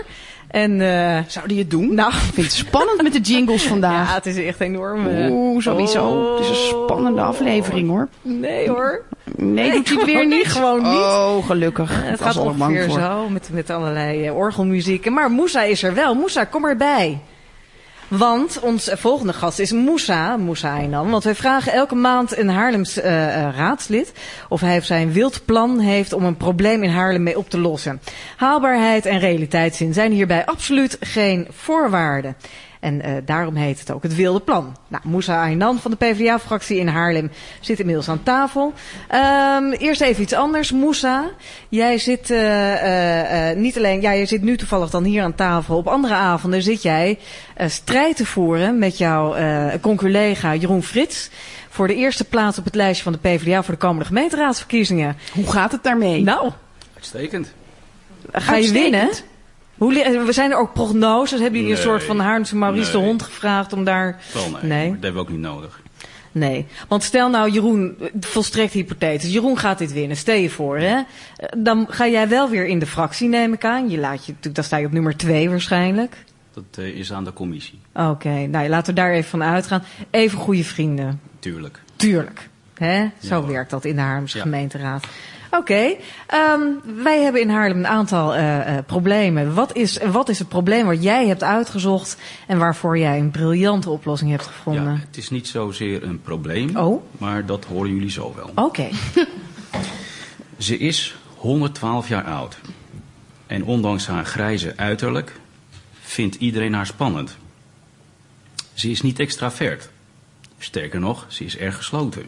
Speaker 1: En, uh,
Speaker 2: Zou die het doen?
Speaker 1: Nou,
Speaker 2: ik vind het spannend met de jingles vandaag.
Speaker 1: Ja, het is echt enorm. Uh,
Speaker 2: Oeh, sowieso.
Speaker 1: Oh.
Speaker 2: Het is een spannende aflevering, hoor.
Speaker 1: Nee, hoor.
Speaker 2: Nee,
Speaker 1: nee
Speaker 2: doet hij het weer niet?
Speaker 1: Gewoon niet.
Speaker 2: Oh, gelukkig.
Speaker 1: Uh, het gaat ongeveer zo, met, met allerlei uh, orgelmuziek. Maar Moussa is er wel. Moussa, kom erbij. Want ons volgende gast is Moussa, Moussa Aynan. Want wij vragen elke maand een Haarlems uh, uh, raadslid of hij of zij een wild plan heeft om een probleem in Haarlem mee op te lossen. Haalbaarheid en realiteitszin zijn hierbij absoluut geen voorwaarden. En uh, daarom heet het ook het wilde plan. Nou, Moussa Aynan van de P v D A-fractie in Haarlem zit inmiddels aan tafel. Um, eerst even iets anders. Moussa, jij zit uh, uh, uh, niet alleen, ja, jij zit nu toevallig dan hier aan tafel. Op andere avonden zit jij uh, strijd te voeren met jouw uh, conculega Jeroen Frits voor de eerste plaats op het lijstje van de P v D A voor de komende gemeenteraadsverkiezingen.
Speaker 2: Hoe gaat het daarmee?
Speaker 1: Nou,
Speaker 7: uitstekend.
Speaker 1: Ga je
Speaker 2: Uitstekend.
Speaker 1: winnen? Hoe, we zijn er ook prognoses? Hebben jullie
Speaker 7: Nee.
Speaker 1: een soort van Haarlemse Maurice
Speaker 7: Nee.
Speaker 1: de Hond gevraagd om daar...
Speaker 7: Wel nee,
Speaker 1: Nee.
Speaker 7: maar dat hebben we ook niet nodig.
Speaker 1: Nee, want stel nou Jeroen, volstrekt hypothetisch, Jeroen gaat dit winnen, stel je voor, hè? Dan ga jij wel weer in de fractie, neem ik aan. Je laat je, dan sta je op nummer twee waarschijnlijk.
Speaker 7: Dat uh, is aan de commissie,
Speaker 1: Oké, okay, nou laten we daar even van uitgaan. Even goede vrienden.
Speaker 7: tuurlijk.
Speaker 1: Tuurlijk, hè? Zo
Speaker 7: Ja,
Speaker 1: werkt dat in de Haarlemse
Speaker 7: ja.
Speaker 1: gemeenteraad. Oké, okay. um, wij hebben in Haarlem een aantal uh, uh, problemen. Wat is, wat is het probleem wat jij hebt uitgezocht en waarvoor jij een briljante oplossing hebt gevonden?
Speaker 7: Ja, het is niet zozeer een probleem,
Speaker 1: Oh.
Speaker 7: maar dat horen jullie zo wel.
Speaker 1: Oké. Okay.
Speaker 7: Ze is honderdtwaalf jaar oud. En ondanks haar grijze uiterlijk vindt iedereen haar spannend. Ze is niet extravert. Sterker nog, ze is erg gesloten.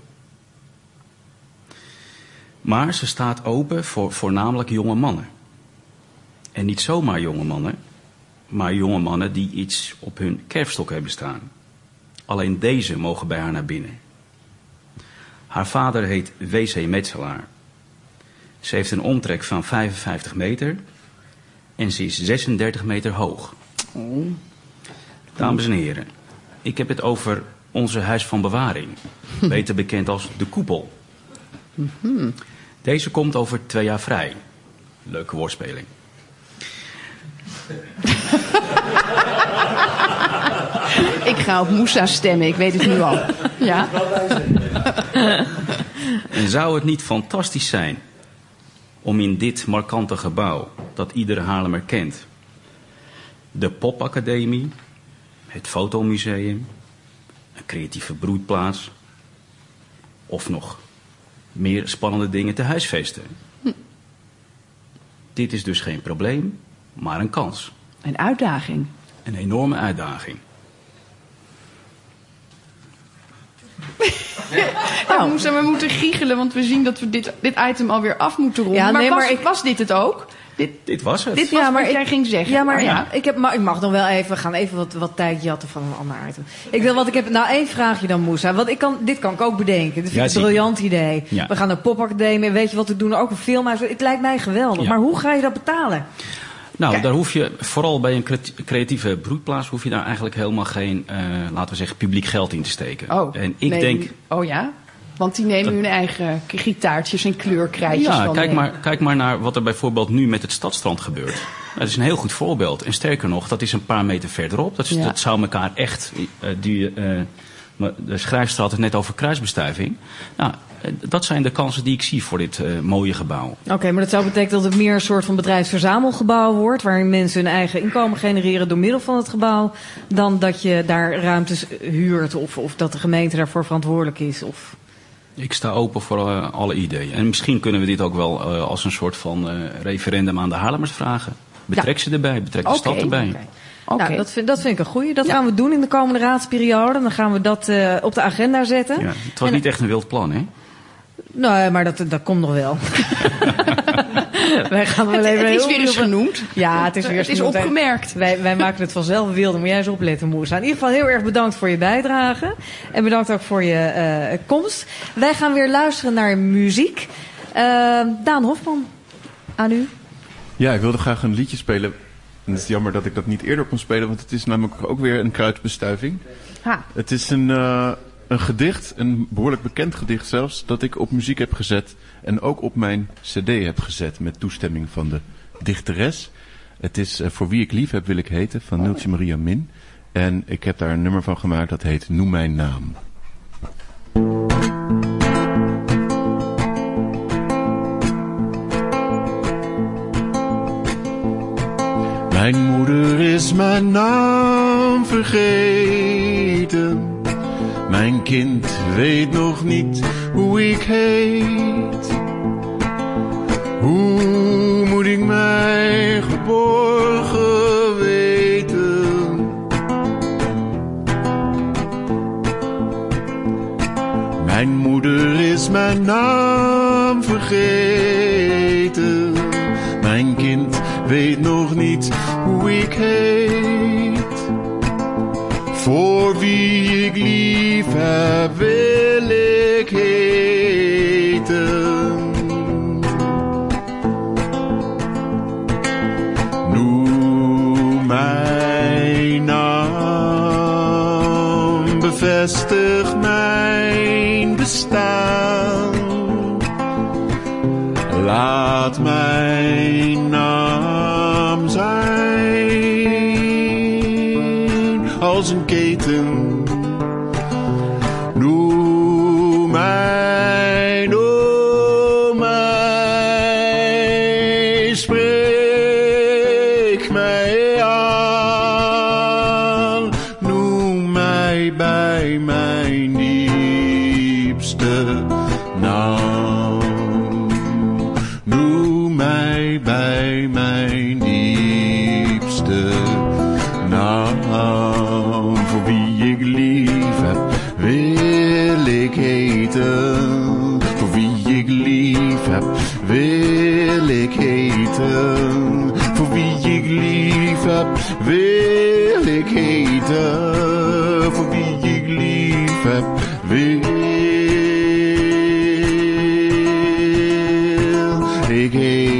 Speaker 7: Maar ze staat open voor voornamelijk jonge mannen. En niet zomaar jonge mannen, maar jonge mannen die iets op hun kerfstok hebben staan. Alleen deze mogen bij haar naar binnen. Haar vader heet W C Metselaar. Ze heeft een omtrek van vijfenvijftig meter en ze is zesendertig meter hoog.
Speaker 2: Oh.
Speaker 7: Dames en heren, ik heb het over onze huis van bewaring, beter bekend als de koepel.
Speaker 2: Mm-hmm.
Speaker 7: Deze komt over twee jaar vrij. Leuke woordspeling.
Speaker 2: Ik ga op Moussa stemmen, ik weet het nu al. Ja?
Speaker 7: En zou het niet fantastisch zijn om in dit markante gebouw, dat iedere Haarlemmer kent, de popacademie, het fotomuseum, een creatieve broedplaats of nog meer spannende dingen te huisvesten. Hm. Dit is dus geen probleem, maar een kans.
Speaker 2: Een uitdaging.
Speaker 7: Een enorme uitdaging.
Speaker 2: Ja, Moussa, we moeten giechelen, want we zien dat we dit, dit item alweer af moeten ronden.
Speaker 1: Ja,
Speaker 2: maar
Speaker 1: nee,
Speaker 2: was,
Speaker 1: maar ik-
Speaker 2: was dit het ook? Dit,
Speaker 7: Dit was het.
Speaker 2: dit was
Speaker 1: Ja, maar
Speaker 2: wat
Speaker 1: ik-
Speaker 2: jij ging zeggen.
Speaker 1: Ja, maar,
Speaker 2: Oh,
Speaker 1: ja. Ik, heb, maar ik mag nog wel even, we gaan even wat, wat tijd jatten van een ander item. Ik wil, want ik heb nou één vraagje dan, Moussa. Want ik kan, dit kan ik ook bedenken. Dit vind
Speaker 7: Ja,
Speaker 1: ik een
Speaker 7: zie.
Speaker 1: briljant idee.
Speaker 7: Ja.
Speaker 1: We gaan naar popacademie, weet je wat, we doen er ook een film uit. Het lijkt mij geweldig.
Speaker 7: Ja.
Speaker 1: Maar hoe ga je dat betalen?
Speaker 7: Nou,
Speaker 1: Kijk.
Speaker 7: daar hoef je, vooral bij een cre- creatieve broedplaats, hoef je daar eigenlijk helemaal geen, uh, laten we zeggen, publiek geld in te steken.
Speaker 2: Oh,
Speaker 7: en ik
Speaker 2: nee,
Speaker 7: denk,
Speaker 2: Oh ja? Want die nemen hun eigen gitaartjes en kleurkrijtjes
Speaker 7: ja,
Speaker 2: van
Speaker 7: kijk
Speaker 2: mee.
Speaker 7: maar, kijk maar naar wat er bijvoorbeeld nu met het Stadstrand gebeurt. Dat is een heel goed voorbeeld. En sterker nog, dat is een paar meter verderop. Dat, is,
Speaker 2: Ja.
Speaker 7: dat zou elkaar echt, uh, die, uh, maar de schrijfster had het net over kruisbestuiving. Nou, uh, dat zijn de kansen die ik zie voor dit uh, mooie gebouw.
Speaker 1: Oké, okay, maar dat zou betekenen dat het meer een soort van bedrijfsverzamelgebouw wordt, waarin mensen hun eigen inkomen genereren door middel van het gebouw, dan dat je daar ruimtes huurt of, of dat de gemeente daarvoor verantwoordelijk is. Of...
Speaker 7: Ik sta open voor uh, alle ideeën. En misschien kunnen we dit ook wel uh, als een soort van uh, referendum aan de Haarlemmers vragen. Betrek ze erbij, betrek de
Speaker 2: Oké,
Speaker 7: stad erbij.
Speaker 1: Okay.
Speaker 2: Oké.
Speaker 1: Nou, dat vind, dat vind ik een goeie. Dat
Speaker 2: Ja.
Speaker 1: gaan we doen in de komende raadsperiode. Dan gaan we dat uh, op de agenda zetten.
Speaker 7: Ja, het was
Speaker 1: En-
Speaker 7: niet echt een wild plan, hè?
Speaker 1: Nee, maar dat, dat komt nog wel. Wij gaan wel
Speaker 2: Het,
Speaker 1: even
Speaker 2: het is
Speaker 1: heel
Speaker 2: weer eens
Speaker 1: veel-
Speaker 2: genoemd.
Speaker 1: Ja, het is weer eens
Speaker 2: Het is
Speaker 1: genoemd.
Speaker 2: opgemerkt.
Speaker 1: Wij, wij maken het vanzelf wilde. Moet jij eens opletten, Moussa. In ieder geval heel erg bedankt voor je bijdrage. En bedankt ook voor je uh, komst. Wij gaan weer luisteren naar muziek. Uh, Daan Hofman, aan u.
Speaker 4: Ja, ik wilde graag een liedje spelen. En het is jammer dat ik dat niet eerder kon spelen, want het is namelijk ook weer een kruidbestuiving.
Speaker 2: Ha.
Speaker 4: Het is een, uh, een gedicht, een behoorlijk bekend gedicht zelfs, dat ik op muziek heb gezet en ook op mijn cd heb gezet met toestemming van de dichteres. Het is uh, Voor wie ik lief heb wil ik heten van Neeltje Maria Min. En ik heb daar een nummer van gemaakt dat heet Noem mijn naam. Mijn moeder is mijn naam vergeten. Mijn kind weet nog niet hoe ik heet. Hoe moet ik mij geborgen weten? Mijn moeder is mijn naam vergeten. Mijn kind weet nog niet hoe ik heet. Voor wie ik lief heb wil ik heten. Noem mijn naam, bevestig mijn bestaan. Laat mijn naam zijn als een keten. Noem mij, noem mij, spreek mij aan. Noem mij bij mijn diepste naam. Noem mij bij mijn diepste naam. Voor wie ik lief heb, wil ik heten. Voor wie ik lief heb, wil ik heten. Voor wie ik lief heb, wil ik heten. Voor wie ik lief heb, wil ik heten.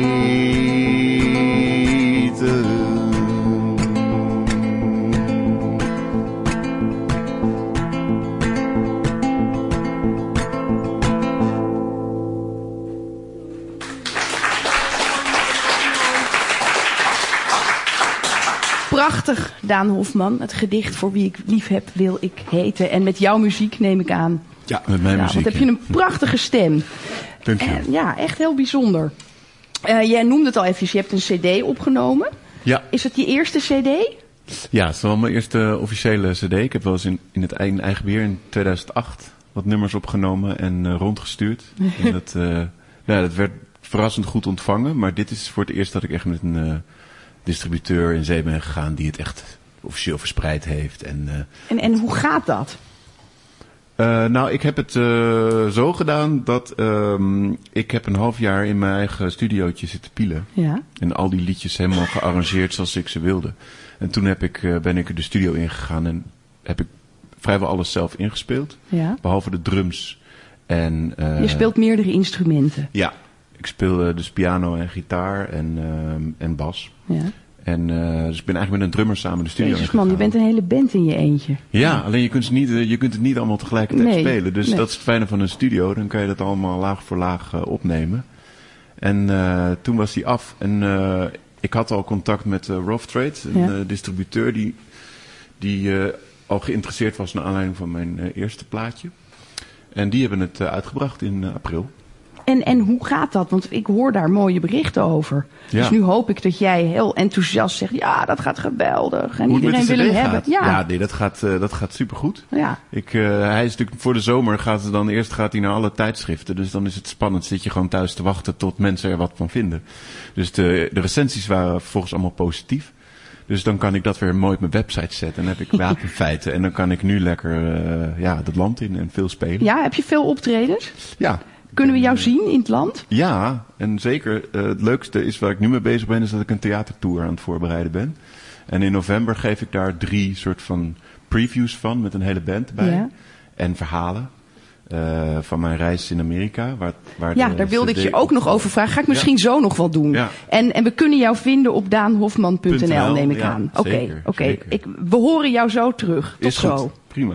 Speaker 2: Prachtig, Daan Hofman. Het gedicht Voor wie ik lief heb, wil ik heten. En met jouw muziek neem ik aan.
Speaker 4: Ja, met mijn
Speaker 2: ja,
Speaker 4: muziek.
Speaker 2: Want heb je een prachtige stem.
Speaker 4: Dank je.
Speaker 2: En, ja, echt heel bijzonder. Uh, jij noemde het al even, je hebt een cd opgenomen.
Speaker 4: Ja.
Speaker 2: Is het je eerste cd?
Speaker 4: Ja, het is wel mijn eerste officiële cd. Ik heb wel eens in, in het eigen, eigen beheer in tweeduizend acht wat nummers opgenomen en uh, rondgestuurd. En dat, uh, ja, dat werd verrassend goed ontvangen. Maar dit is voor het eerst dat ik echt met een uh, distributeur in zee ben gegaan die het echt officieel verspreid heeft. En, uh,
Speaker 2: en, en hoe gaat dat?
Speaker 4: Uh, nou, ik heb het uh, zo gedaan dat um, ik heb een half jaar in mijn eigen studiootje zitten pielen.
Speaker 2: Ja.
Speaker 4: En al die liedjes helemaal gearrangeerd zoals ik ze wilde. En toen heb ik, uh, ben ik er de studio ingegaan en heb ik vrijwel alles zelf ingespeeld. Ja. Behalve de drums. En, uh,
Speaker 2: je speelt meerdere instrumenten.
Speaker 4: Ja, ik speel uh, dus piano en gitaar en, uh, en bas. Ja. En uh, dus ik ben eigenlijk met een drummer samen de studio
Speaker 2: Jezus man, je bent een hele band in je eentje.
Speaker 4: Ja, alleen je kunt, het niet, je kunt het niet allemaal tegelijkertijd
Speaker 2: nee,
Speaker 4: spelen. Dus
Speaker 2: nee.
Speaker 4: dat is het fijne van een studio. Dan kan je dat allemaal laag voor laag uh, opnemen. En uh, toen was die af. En uh, ik had al contact met uh, Rough Trade, een ja. uh, distributeur die, die uh, al geïnteresseerd was naar aanleiding van mijn uh, eerste plaatje. En die hebben het uh, uitgebracht in uh, april.
Speaker 2: En, en hoe gaat dat? Want ik hoor daar mooie berichten over. Ja. Dus nu hoop ik dat jij heel enthousiast zegt, ja, dat gaat geweldig. En
Speaker 4: hoe
Speaker 2: iedereen wil hem hebben.
Speaker 4: Ja, ja nee, dat gaat, uh, dat gaat supergoed. Ja. Ik, uh, hij is natuurlijk voor de zomer gaat het dan eerst gaat hij naar alle tijdschriften. Dus dan is het spannend. Zit je gewoon thuis te wachten tot mensen er wat van vinden. Dus de, de recensies waren vervolgens allemaal positief. Dus dan kan ik dat weer mooi op mijn website zetten. En dan heb ik wapenfeiten. En dan kan ik nu lekker uh, ja, het land in en veel spelen.
Speaker 2: Ja, heb je veel optredens?
Speaker 4: Ja.
Speaker 2: Kunnen we jou zien in het land?
Speaker 4: Ja, en zeker. Uh, het leukste is waar ik nu mee bezig ben, is dat ik een theatertour aan het voorbereiden ben. En in november geef ik daar drie soort van previews van, met een hele band erbij. Ja. En verhalen uh, van mijn reis in Amerika. Waar, waar
Speaker 2: ja, daar wilde ik je ook nog over vragen. Ga ik misschien ja. zo nog wel doen. Ja. En, en we kunnen jou vinden op daan hofman punt n l, neem ik ja, aan. Oké, okay, okay. We horen jou zo terug. Tot
Speaker 4: is
Speaker 2: zo.
Speaker 4: Goed. Prima.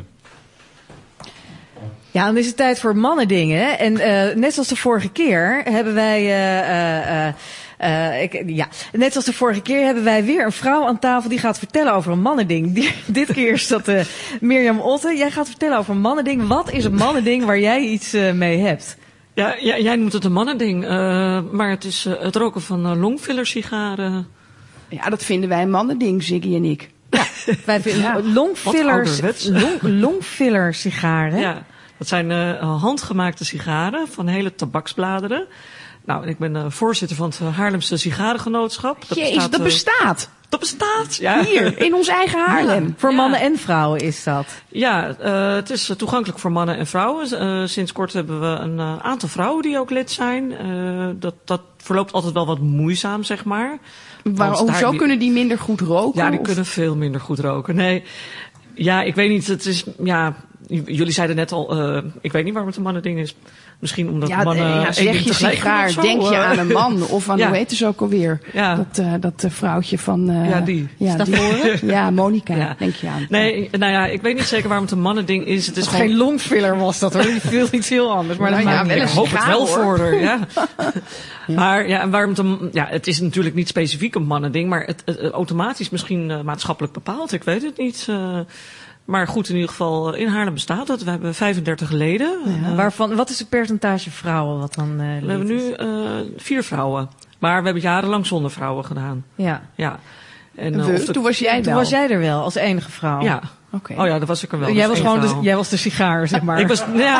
Speaker 1: Ja, dan is het tijd voor mannendingen. En uh, net zoals de vorige keer hebben wij uh, uh, Uh, ik, ja. Net als de vorige keer hebben wij weer een vrouw aan tafel die gaat vertellen over een mannending. Die, dit keer is dat uh, Mirjam Otte. Jij gaat vertellen over een mannending. Wat is een mannending waar jij iets uh, mee hebt?
Speaker 8: Ja, ja, jij noemt het een mannending. Uh, maar het is uh, het roken van uh, longfiller sigaren.
Speaker 2: Ja, dat vinden wij een mannending, Ziggy en ik.
Speaker 1: Ja, wij vinden ja. longfillers, long, longfiller sigaren.
Speaker 8: Ja, dat zijn uh, handgemaakte sigaren van hele tabaksbladeren. Nou, ik ben uh, voorzitter van het Haarlemse Sigarengenootschap.
Speaker 2: Dat Jezus, bestaat, dat bestaat.
Speaker 8: Uh, dat bestaat, ja.
Speaker 2: Hier, in ons eigen Haarlem.
Speaker 1: Ja, voor ja. mannen en vrouwen is dat.
Speaker 8: Ja, uh, het is toegankelijk voor mannen en vrouwen. Uh, sinds kort hebben we een uh, aantal vrouwen die ook lid zijn. Uh, dat, dat verloopt altijd wel wat moeizaam, zeg maar.
Speaker 2: Waar, hoezo die, kunnen die minder goed roken?
Speaker 8: Ja, die
Speaker 2: of?
Speaker 8: kunnen veel minder goed roken. Nee, ja, ik weet niet. Het is, ja, jullie zeiden net al, uh, ik weet niet waarom het een mannending is. Misschien omdat
Speaker 2: ja,
Speaker 8: mannen...
Speaker 2: Ja, zeg je sigaar, denk je aan een man. Of aan, ja. hoe heet ze ook alweer? Ja. Dat, uh, dat uh, vrouwtje van... Uh,
Speaker 8: ja, die.
Speaker 2: Ja,
Speaker 1: die.
Speaker 2: Ja, Monica, ja. denk je aan.
Speaker 8: Nee, nou ja, ik weet niet zeker waarom het een mannending is. Het is
Speaker 1: gewoon... Geen longfiller was dat hoor. Die viel iets heel anders. Maar
Speaker 2: nou,
Speaker 1: dat
Speaker 2: ja, wel
Speaker 8: ik hoop het wel
Speaker 2: hoor.
Speaker 8: voor haar, ja. ja. Maar ja, en waarom het een... Ja, het is natuurlijk niet specifiek een mannending. Maar het, het, het automatisch misschien uh, maatschappelijk bepaald. Ik weet het niet. Uh, Maar goed, in ieder geval, in Haarlem bestaat het. We hebben vijfendertig leden.
Speaker 1: Ja, uh, waarvan, wat is het percentage vrouwen wat dan uh,
Speaker 8: We hebben nu uh, vier vrouwen. Maar we hebben jarenlang zonder vrouwen gedaan.
Speaker 1: Ja.
Speaker 8: ja. En,
Speaker 2: uh, we, toen was jij
Speaker 1: Toen
Speaker 2: wel.
Speaker 1: was jij er wel, als enige vrouw.
Speaker 8: Ja.
Speaker 2: Okay.
Speaker 8: Oh ja, dat was ik er wel.
Speaker 1: Jij was gewoon de, jij was de sigaar, zeg maar.
Speaker 8: Ik was, ja.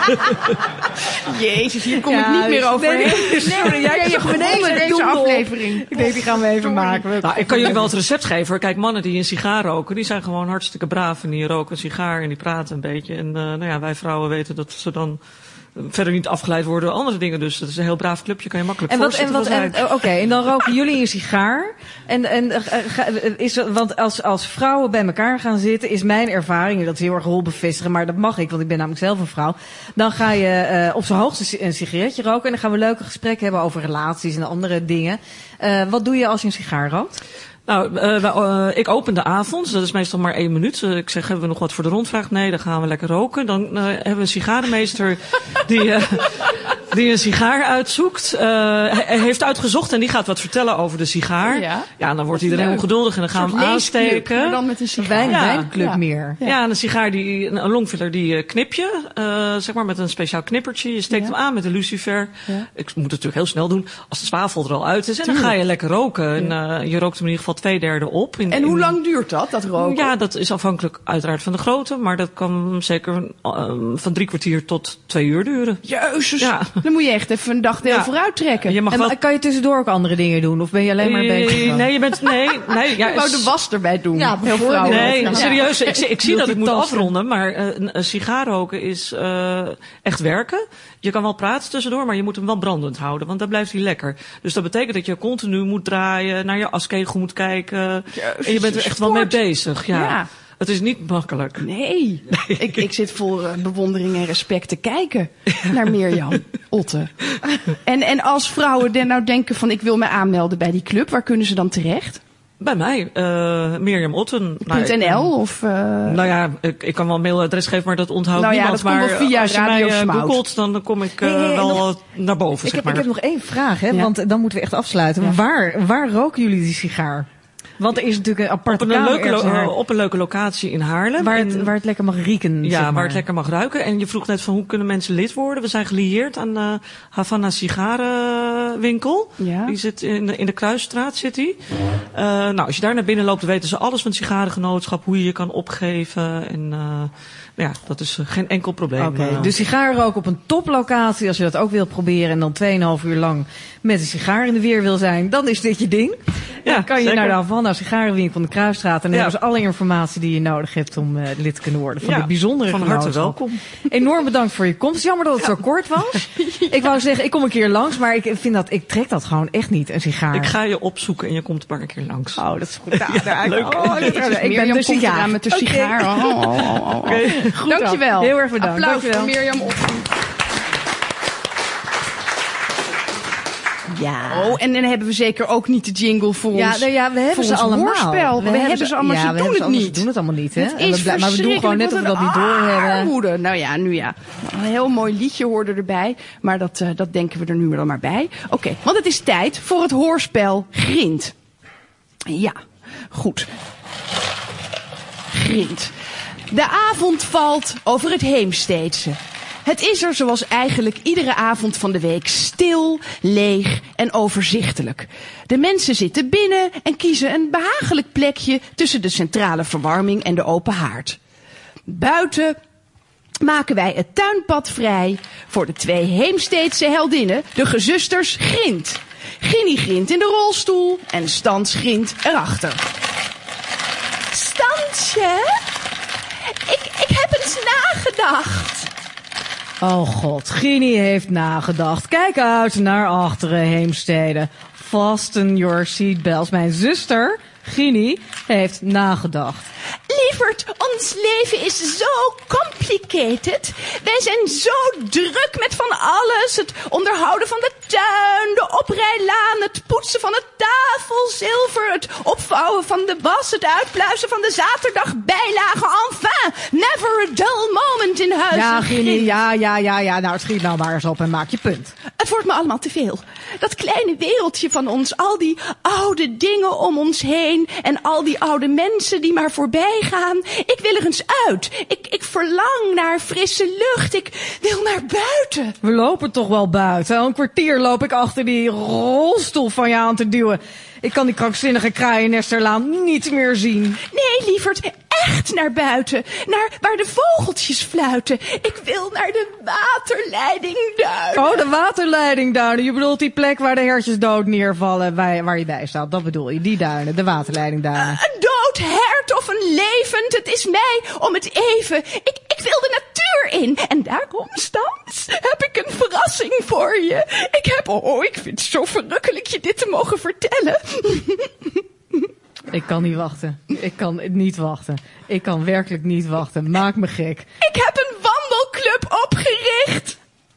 Speaker 2: Jezus, hier kom ja, ik niet meer over.
Speaker 1: Nee, nee, nee, jij hebt gewonnen deze aflevering. Ik denk, die gaan we even Sorry. maken.
Speaker 8: Nou, ik kan jullie wel het recept geven. Kijk, mannen die een sigaar roken, die zijn gewoon hartstikke braaf. En die roken een sigaar en die praten een beetje. En uh, nou ja, wij vrouwen weten dat ze dan verder niet afgeleid worden door andere dingen. Dus dat is een heel braaf clubje, kan je makkelijk
Speaker 1: en wat,
Speaker 8: voorstellen.
Speaker 1: En wat, Oké, okay, en dan roken jullie een sigaar. En, en uh, is, want als, als vrouwen bij elkaar gaan zitten, is mijn ervaring, en dat is heel erg hol bevestigen, maar dat mag ik, want ik ben namelijk zelf een vrouw. Dan ga je uh, op z'n hoogste een sigaretje roken en dan gaan we leuke gesprekken hebben over relaties en andere dingen. Uh, wat doe je als je een sigaar rookt?
Speaker 8: Nou, uh, uh, ik open de avond. Dat is meestal maar één minuut. Uh, ik zeg, hebben we nog wat voor de rondvraag? Nee, dan gaan we lekker roken. Dan uh, hebben we een sigarenmeester die, uh, die een sigaar uitzoekt. Uh, hij heeft uitgezocht en die gaat wat vertellen over de sigaar. Ja, ja dan wordt iedereen ongeduldig en dan gaan we hem aansteken.
Speaker 2: Maar dan met een sigaar.
Speaker 1: Wijn,
Speaker 8: ja.
Speaker 1: wijnclub
Speaker 2: ja.
Speaker 1: meer.
Speaker 8: Ja. ja, en een sigaar, die, een longfiller, die uh, knip je. Uh, zeg maar met een speciaal knippertje. Je steekt ja. hem aan met een lucifer. Ja. Ik moet het natuurlijk heel snel doen als de zwavel er al uit is. En dan ga je lekker roken. Ja. En uh, je rookt hem in ieder geval twee derde op. In,
Speaker 2: en hoe
Speaker 8: in,
Speaker 2: lang duurt dat, dat roken?
Speaker 8: Ja, dat is afhankelijk uiteraard van de grootte. Maar dat kan zeker uh, van drie kwartier tot twee uur duren.
Speaker 2: Jezus, ja. Dan moet je echt even een dagdeel ja. vooruit trekken.
Speaker 1: Je mag en wel... kan je tussendoor ook andere dingen doen? Of ben je alleen maar bezig?
Speaker 8: Uh, nee, je bent... Nee, nee. Ja,
Speaker 2: je wou de was erbij doen.
Speaker 1: Ja,
Speaker 2: heel vrouwen.
Speaker 8: Nee,
Speaker 2: ja.
Speaker 8: serieus. Ik, ik zie dat ik moet afronden. Maar uh, een, een sigaar roken is uh, echt werken. Je kan wel praten tussendoor, maar je moet hem wel brandend houden. Want dan blijft hij lekker. Dus dat betekent dat je continu moet draaien, naar je askegel moet kijken.
Speaker 2: Jezus,
Speaker 8: en je bent er echt wel mee bezig. Ja.
Speaker 2: ja.
Speaker 8: Het is niet makkelijk.
Speaker 2: Nee. nee. Ik, ik zit vol uh, bewondering en respect te kijken naar Mirjam Otte. En, en als vrouwen dan nou denken van ik wil me aanmelden bij die club, waar kunnen ze dan terecht?
Speaker 8: Bij mij, uh, Mirjam Otten.
Speaker 2: Nou, .nl of? Uh...
Speaker 8: Nou ja, ik, ik kan wel een mailadres geven, maar dat onthoudt
Speaker 2: nou ja,
Speaker 8: niemand.
Speaker 2: Dat
Speaker 8: maar
Speaker 2: komt wel via
Speaker 8: als je
Speaker 2: Radio
Speaker 8: mij uh,
Speaker 2: Smout.
Speaker 8: googelt, dan kom ik uh, hey, hey, wel nog, naar boven.
Speaker 1: Ik
Speaker 8: zeg
Speaker 1: heb,
Speaker 8: maar.
Speaker 1: ik heb nog één vraag, hè,
Speaker 2: ja.
Speaker 1: want dan moeten we echt afsluiten. Ja. Waar, waar roken jullie die sigaar? Want er is natuurlijk een aparte
Speaker 8: op een, leuke lo-
Speaker 1: lo-
Speaker 8: op een leuke locatie in Haarlem.
Speaker 1: Waar het, waar het lekker mag rieken.
Speaker 8: Ja,
Speaker 1: zeg maar.
Speaker 8: waar het lekker mag ruiken. En je vroeg net van hoe kunnen mensen lid worden. We zijn gelieerd aan de Havana Sigarenwinkel. Ja. Die zit in de, in de Kruisstraat zit die. Uh, nou, als je daar naar binnen loopt, dan weten ze alles van het sigarengenootschap. Hoe je je kan opgeven. En uh, ja, dat is uh, geen enkel probleem.
Speaker 1: Oké, okay. Dus sigarenroken op een toplocatie. Als je dat ook wilt proberen en dan tweeënhalf uur lang met een sigaar in de weer wil zijn. Dan is dit je ding. Ja, dan kan je zeker naar de Havana Sigarenwinkel van de Kruisstraat. En dan ja. hebben ze alle informatie die je nodig hebt om uh, lid te kunnen worden. Van ja, dit bijzondere
Speaker 8: van harte welkom.
Speaker 1: Enorm bedankt voor je komst. Jammer dat het ja. zo kort was. Ik wou zeggen, ik kom een keer langs, maar ik vind dat, ik trek dat gewoon echt niet, een sigaar.
Speaker 8: Ik ga je opzoeken en je komt maar een keer langs.
Speaker 1: Oh, dat is goed. Ja,
Speaker 8: ja, leuk.
Speaker 1: Oh, dat is, ik ben de sigaar.
Speaker 2: Met de sigaar. Okay. Oh, oh, oh, oh. Okay. Goed, dankjewel.
Speaker 1: Heel erg bedankt.
Speaker 2: Applaus
Speaker 1: dankjewel.
Speaker 2: voor Mirjam Otten.
Speaker 1: Ja.
Speaker 2: Oh, en dan hebben we zeker ook niet de jingle voor
Speaker 1: ja,
Speaker 2: ons.
Speaker 1: Nou ja, we hebben ze allemaal.
Speaker 2: Hoorspel. We, we hebben ze allemaal,
Speaker 1: ja,
Speaker 2: ze doen het niet.
Speaker 1: Ze doen het allemaal niet, hè?
Speaker 2: Het is
Speaker 1: we, maar we doen gewoon net of we dat niet doorhebben.
Speaker 2: Nou ja, nu ja. Een heel mooi liedje hoorde erbij. Maar dat, uh, dat denken we er nu dan maar bij. Oké, okay, want het is tijd voor het hoorspel Grind. Ja, goed. Grind. De avond valt over het Heemsteedse. Het is er zoals eigenlijk iedere avond van de week stil, leeg en overzichtelijk. De mensen zitten binnen en kiezen een behagelijk plekje tussen de centrale verwarming en de open haard. Buiten maken wij het tuinpad vrij voor de twee Heemsteedse heldinnen, de gezusters Grind. Ginny Grind in de rolstoel en Stans Grind erachter.
Speaker 9: Stansje, ik, ik heb eens nagedacht.
Speaker 1: Oh god, Ginny heeft nagedacht. Kijk uit naar achteren, Heemstede. Fasten your seatbelts. Mijn zuster, Ginny, heeft nagedacht.
Speaker 9: Lieverd, ons leven is zo complicated. Wij zijn zo druk met van alles. Het onderhouden van de tuin, de oprijlaan, het poetsen van het tafelzilver, het opvouwen van de was, het uitpluizen van de zaterdagbijlagen. Enfin, never a dull moment in huis.
Speaker 1: Ja, Ginny, ja, ja, ja, ja. Nou, schiet nou maar eens op en maak je punt.
Speaker 9: Het wordt me allemaal te veel. Dat kleine wereldje van ons, al die oude dingen om ons heen en al die oude mensen die maar voorbij gaan. Ik wil er eens uit. Ik, ik verlang naar frisse lucht. Ik wil naar buiten.
Speaker 1: We lopen toch wel buiten. Al een kwartier loop ik achter die rolstoel van je aan te duwen. Ik kan die krankzinnige Kraaiennesterlaan niet meer zien.
Speaker 9: Nee, lieverd, echt naar buiten. Naar waar de vogeltjes fluiten. Ik wil naar de waterleidingduinen.
Speaker 1: Oh, de waterleidingduinen. Je bedoelt die plek waar de hertjes dood neervallen, waar, waar je bij staat. Dat bedoel je, die duinen, de waterleidingduinen.
Speaker 9: Uh, een dood hert of een levend, het is mij om het even. Ik, ik wil de natuur in. En daarom, Stans, heb ik een verrassing voor je. Ik heb, oh, ik vind het zo verrukkelijk je dit te mogen vertellen.
Speaker 1: Ik kan niet wachten. Ik kan niet wachten. Ik kan werkelijk niet wachten. Maak me gek.
Speaker 9: Ik heb een wandelclub opgericht.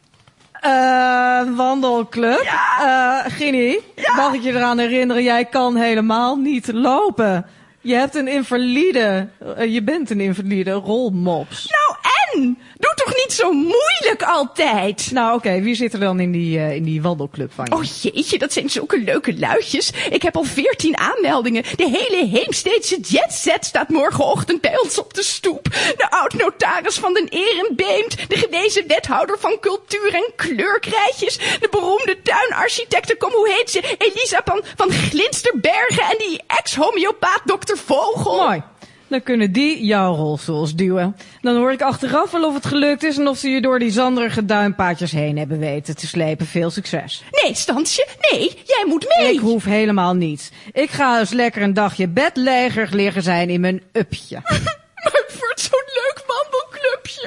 Speaker 1: Uh, een wandelclub?
Speaker 9: Ja.
Speaker 1: Uh, Ginny,
Speaker 9: ja.
Speaker 1: Mag ik je eraan herinneren, jij kan helemaal niet lopen. Je hebt een invalide, uh, je bent een invalide rolmops.
Speaker 9: Nou en? Doe toch niet zo moeilijk altijd?
Speaker 1: Nou oké, okay, wie zit er dan in die, uh, in die wandelclub van je?
Speaker 9: Oh jeetje, dat zijn zulke leuke luidjes. Ik heb al veertien aanmeldingen. De hele Heemsteedse jetset staat morgenochtend bij ons op de stoep. De oud-notaris van den Erenbeemt. De gewezen wethouder van cultuur en kleurkrijtjes. De beroemde tuinarchitecte, kom hoe heet ze? Elisa van, van Glinsterbergen en die ex-homeopaat dokter Vogel.
Speaker 1: Mooi. Dan kunnen die jouw rolstoels duwen. Dan hoor ik achteraf wel of het gelukt is en of ze je door die zanderige duimpaadjes heen hebben weten te slepen. Veel succes.
Speaker 9: Nee, Stansje, nee, jij moet mee.
Speaker 1: Ik hoef helemaal niets. Ik ga eens lekker een dagje bedlegerig liggen zijn in mijn upje.
Speaker 9: Maar het wordt zo'n leuk wandelclubje.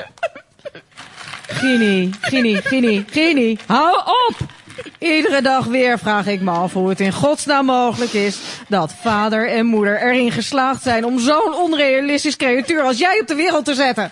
Speaker 1: Ginny, Ginny, Ginny, Ginny, hou op! Iedere dag weer vraag ik me af hoe het in godsnaam mogelijk is dat vader en moeder erin geslaagd zijn om zo'n onrealistisch creatuur als jij op de wereld te zetten.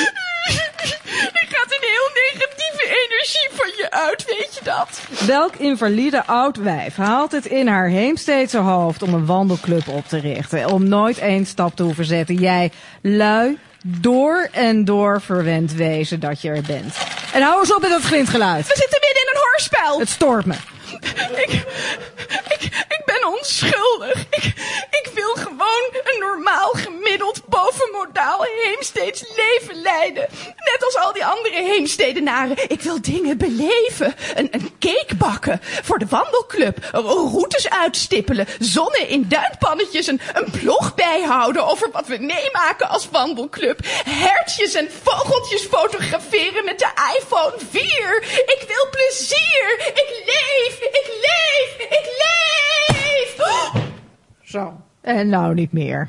Speaker 9: Er gaat een heel negatieve energie van je uit, weet je dat?
Speaker 1: Welk invalide oud wijf haalt het in haar Heemsteedse hoofd om een wandelclub op te richten, om nooit één stap te hoeven zetten? Jij lui, door en door verwend wezen dat je er bent. En hou eens op met dat glintgeluid.
Speaker 9: We zitten midden in een hoorspel.
Speaker 1: Het stoort me.
Speaker 9: Ik, ik, ik ben onschuldig. Ik, ik wil gewoon een normaal, gemiddeld, bovenmodaal Heemsteeds leven leiden. Net als al die andere Heemstedenaren. Ik wil dingen beleven. Een, een cake bakken. Voor de wandelclub. Routes uitstippelen. Zonnen in duinpannetjes. Een, een blog bijhouden over wat we meemaken als wandelclub. Hertjes en vogeltjes fotograferen met de iPhone vier. Ik wil plezier. Ik leef. Ik leef! Ik leef! Oh.
Speaker 1: Zo. En nou niet meer.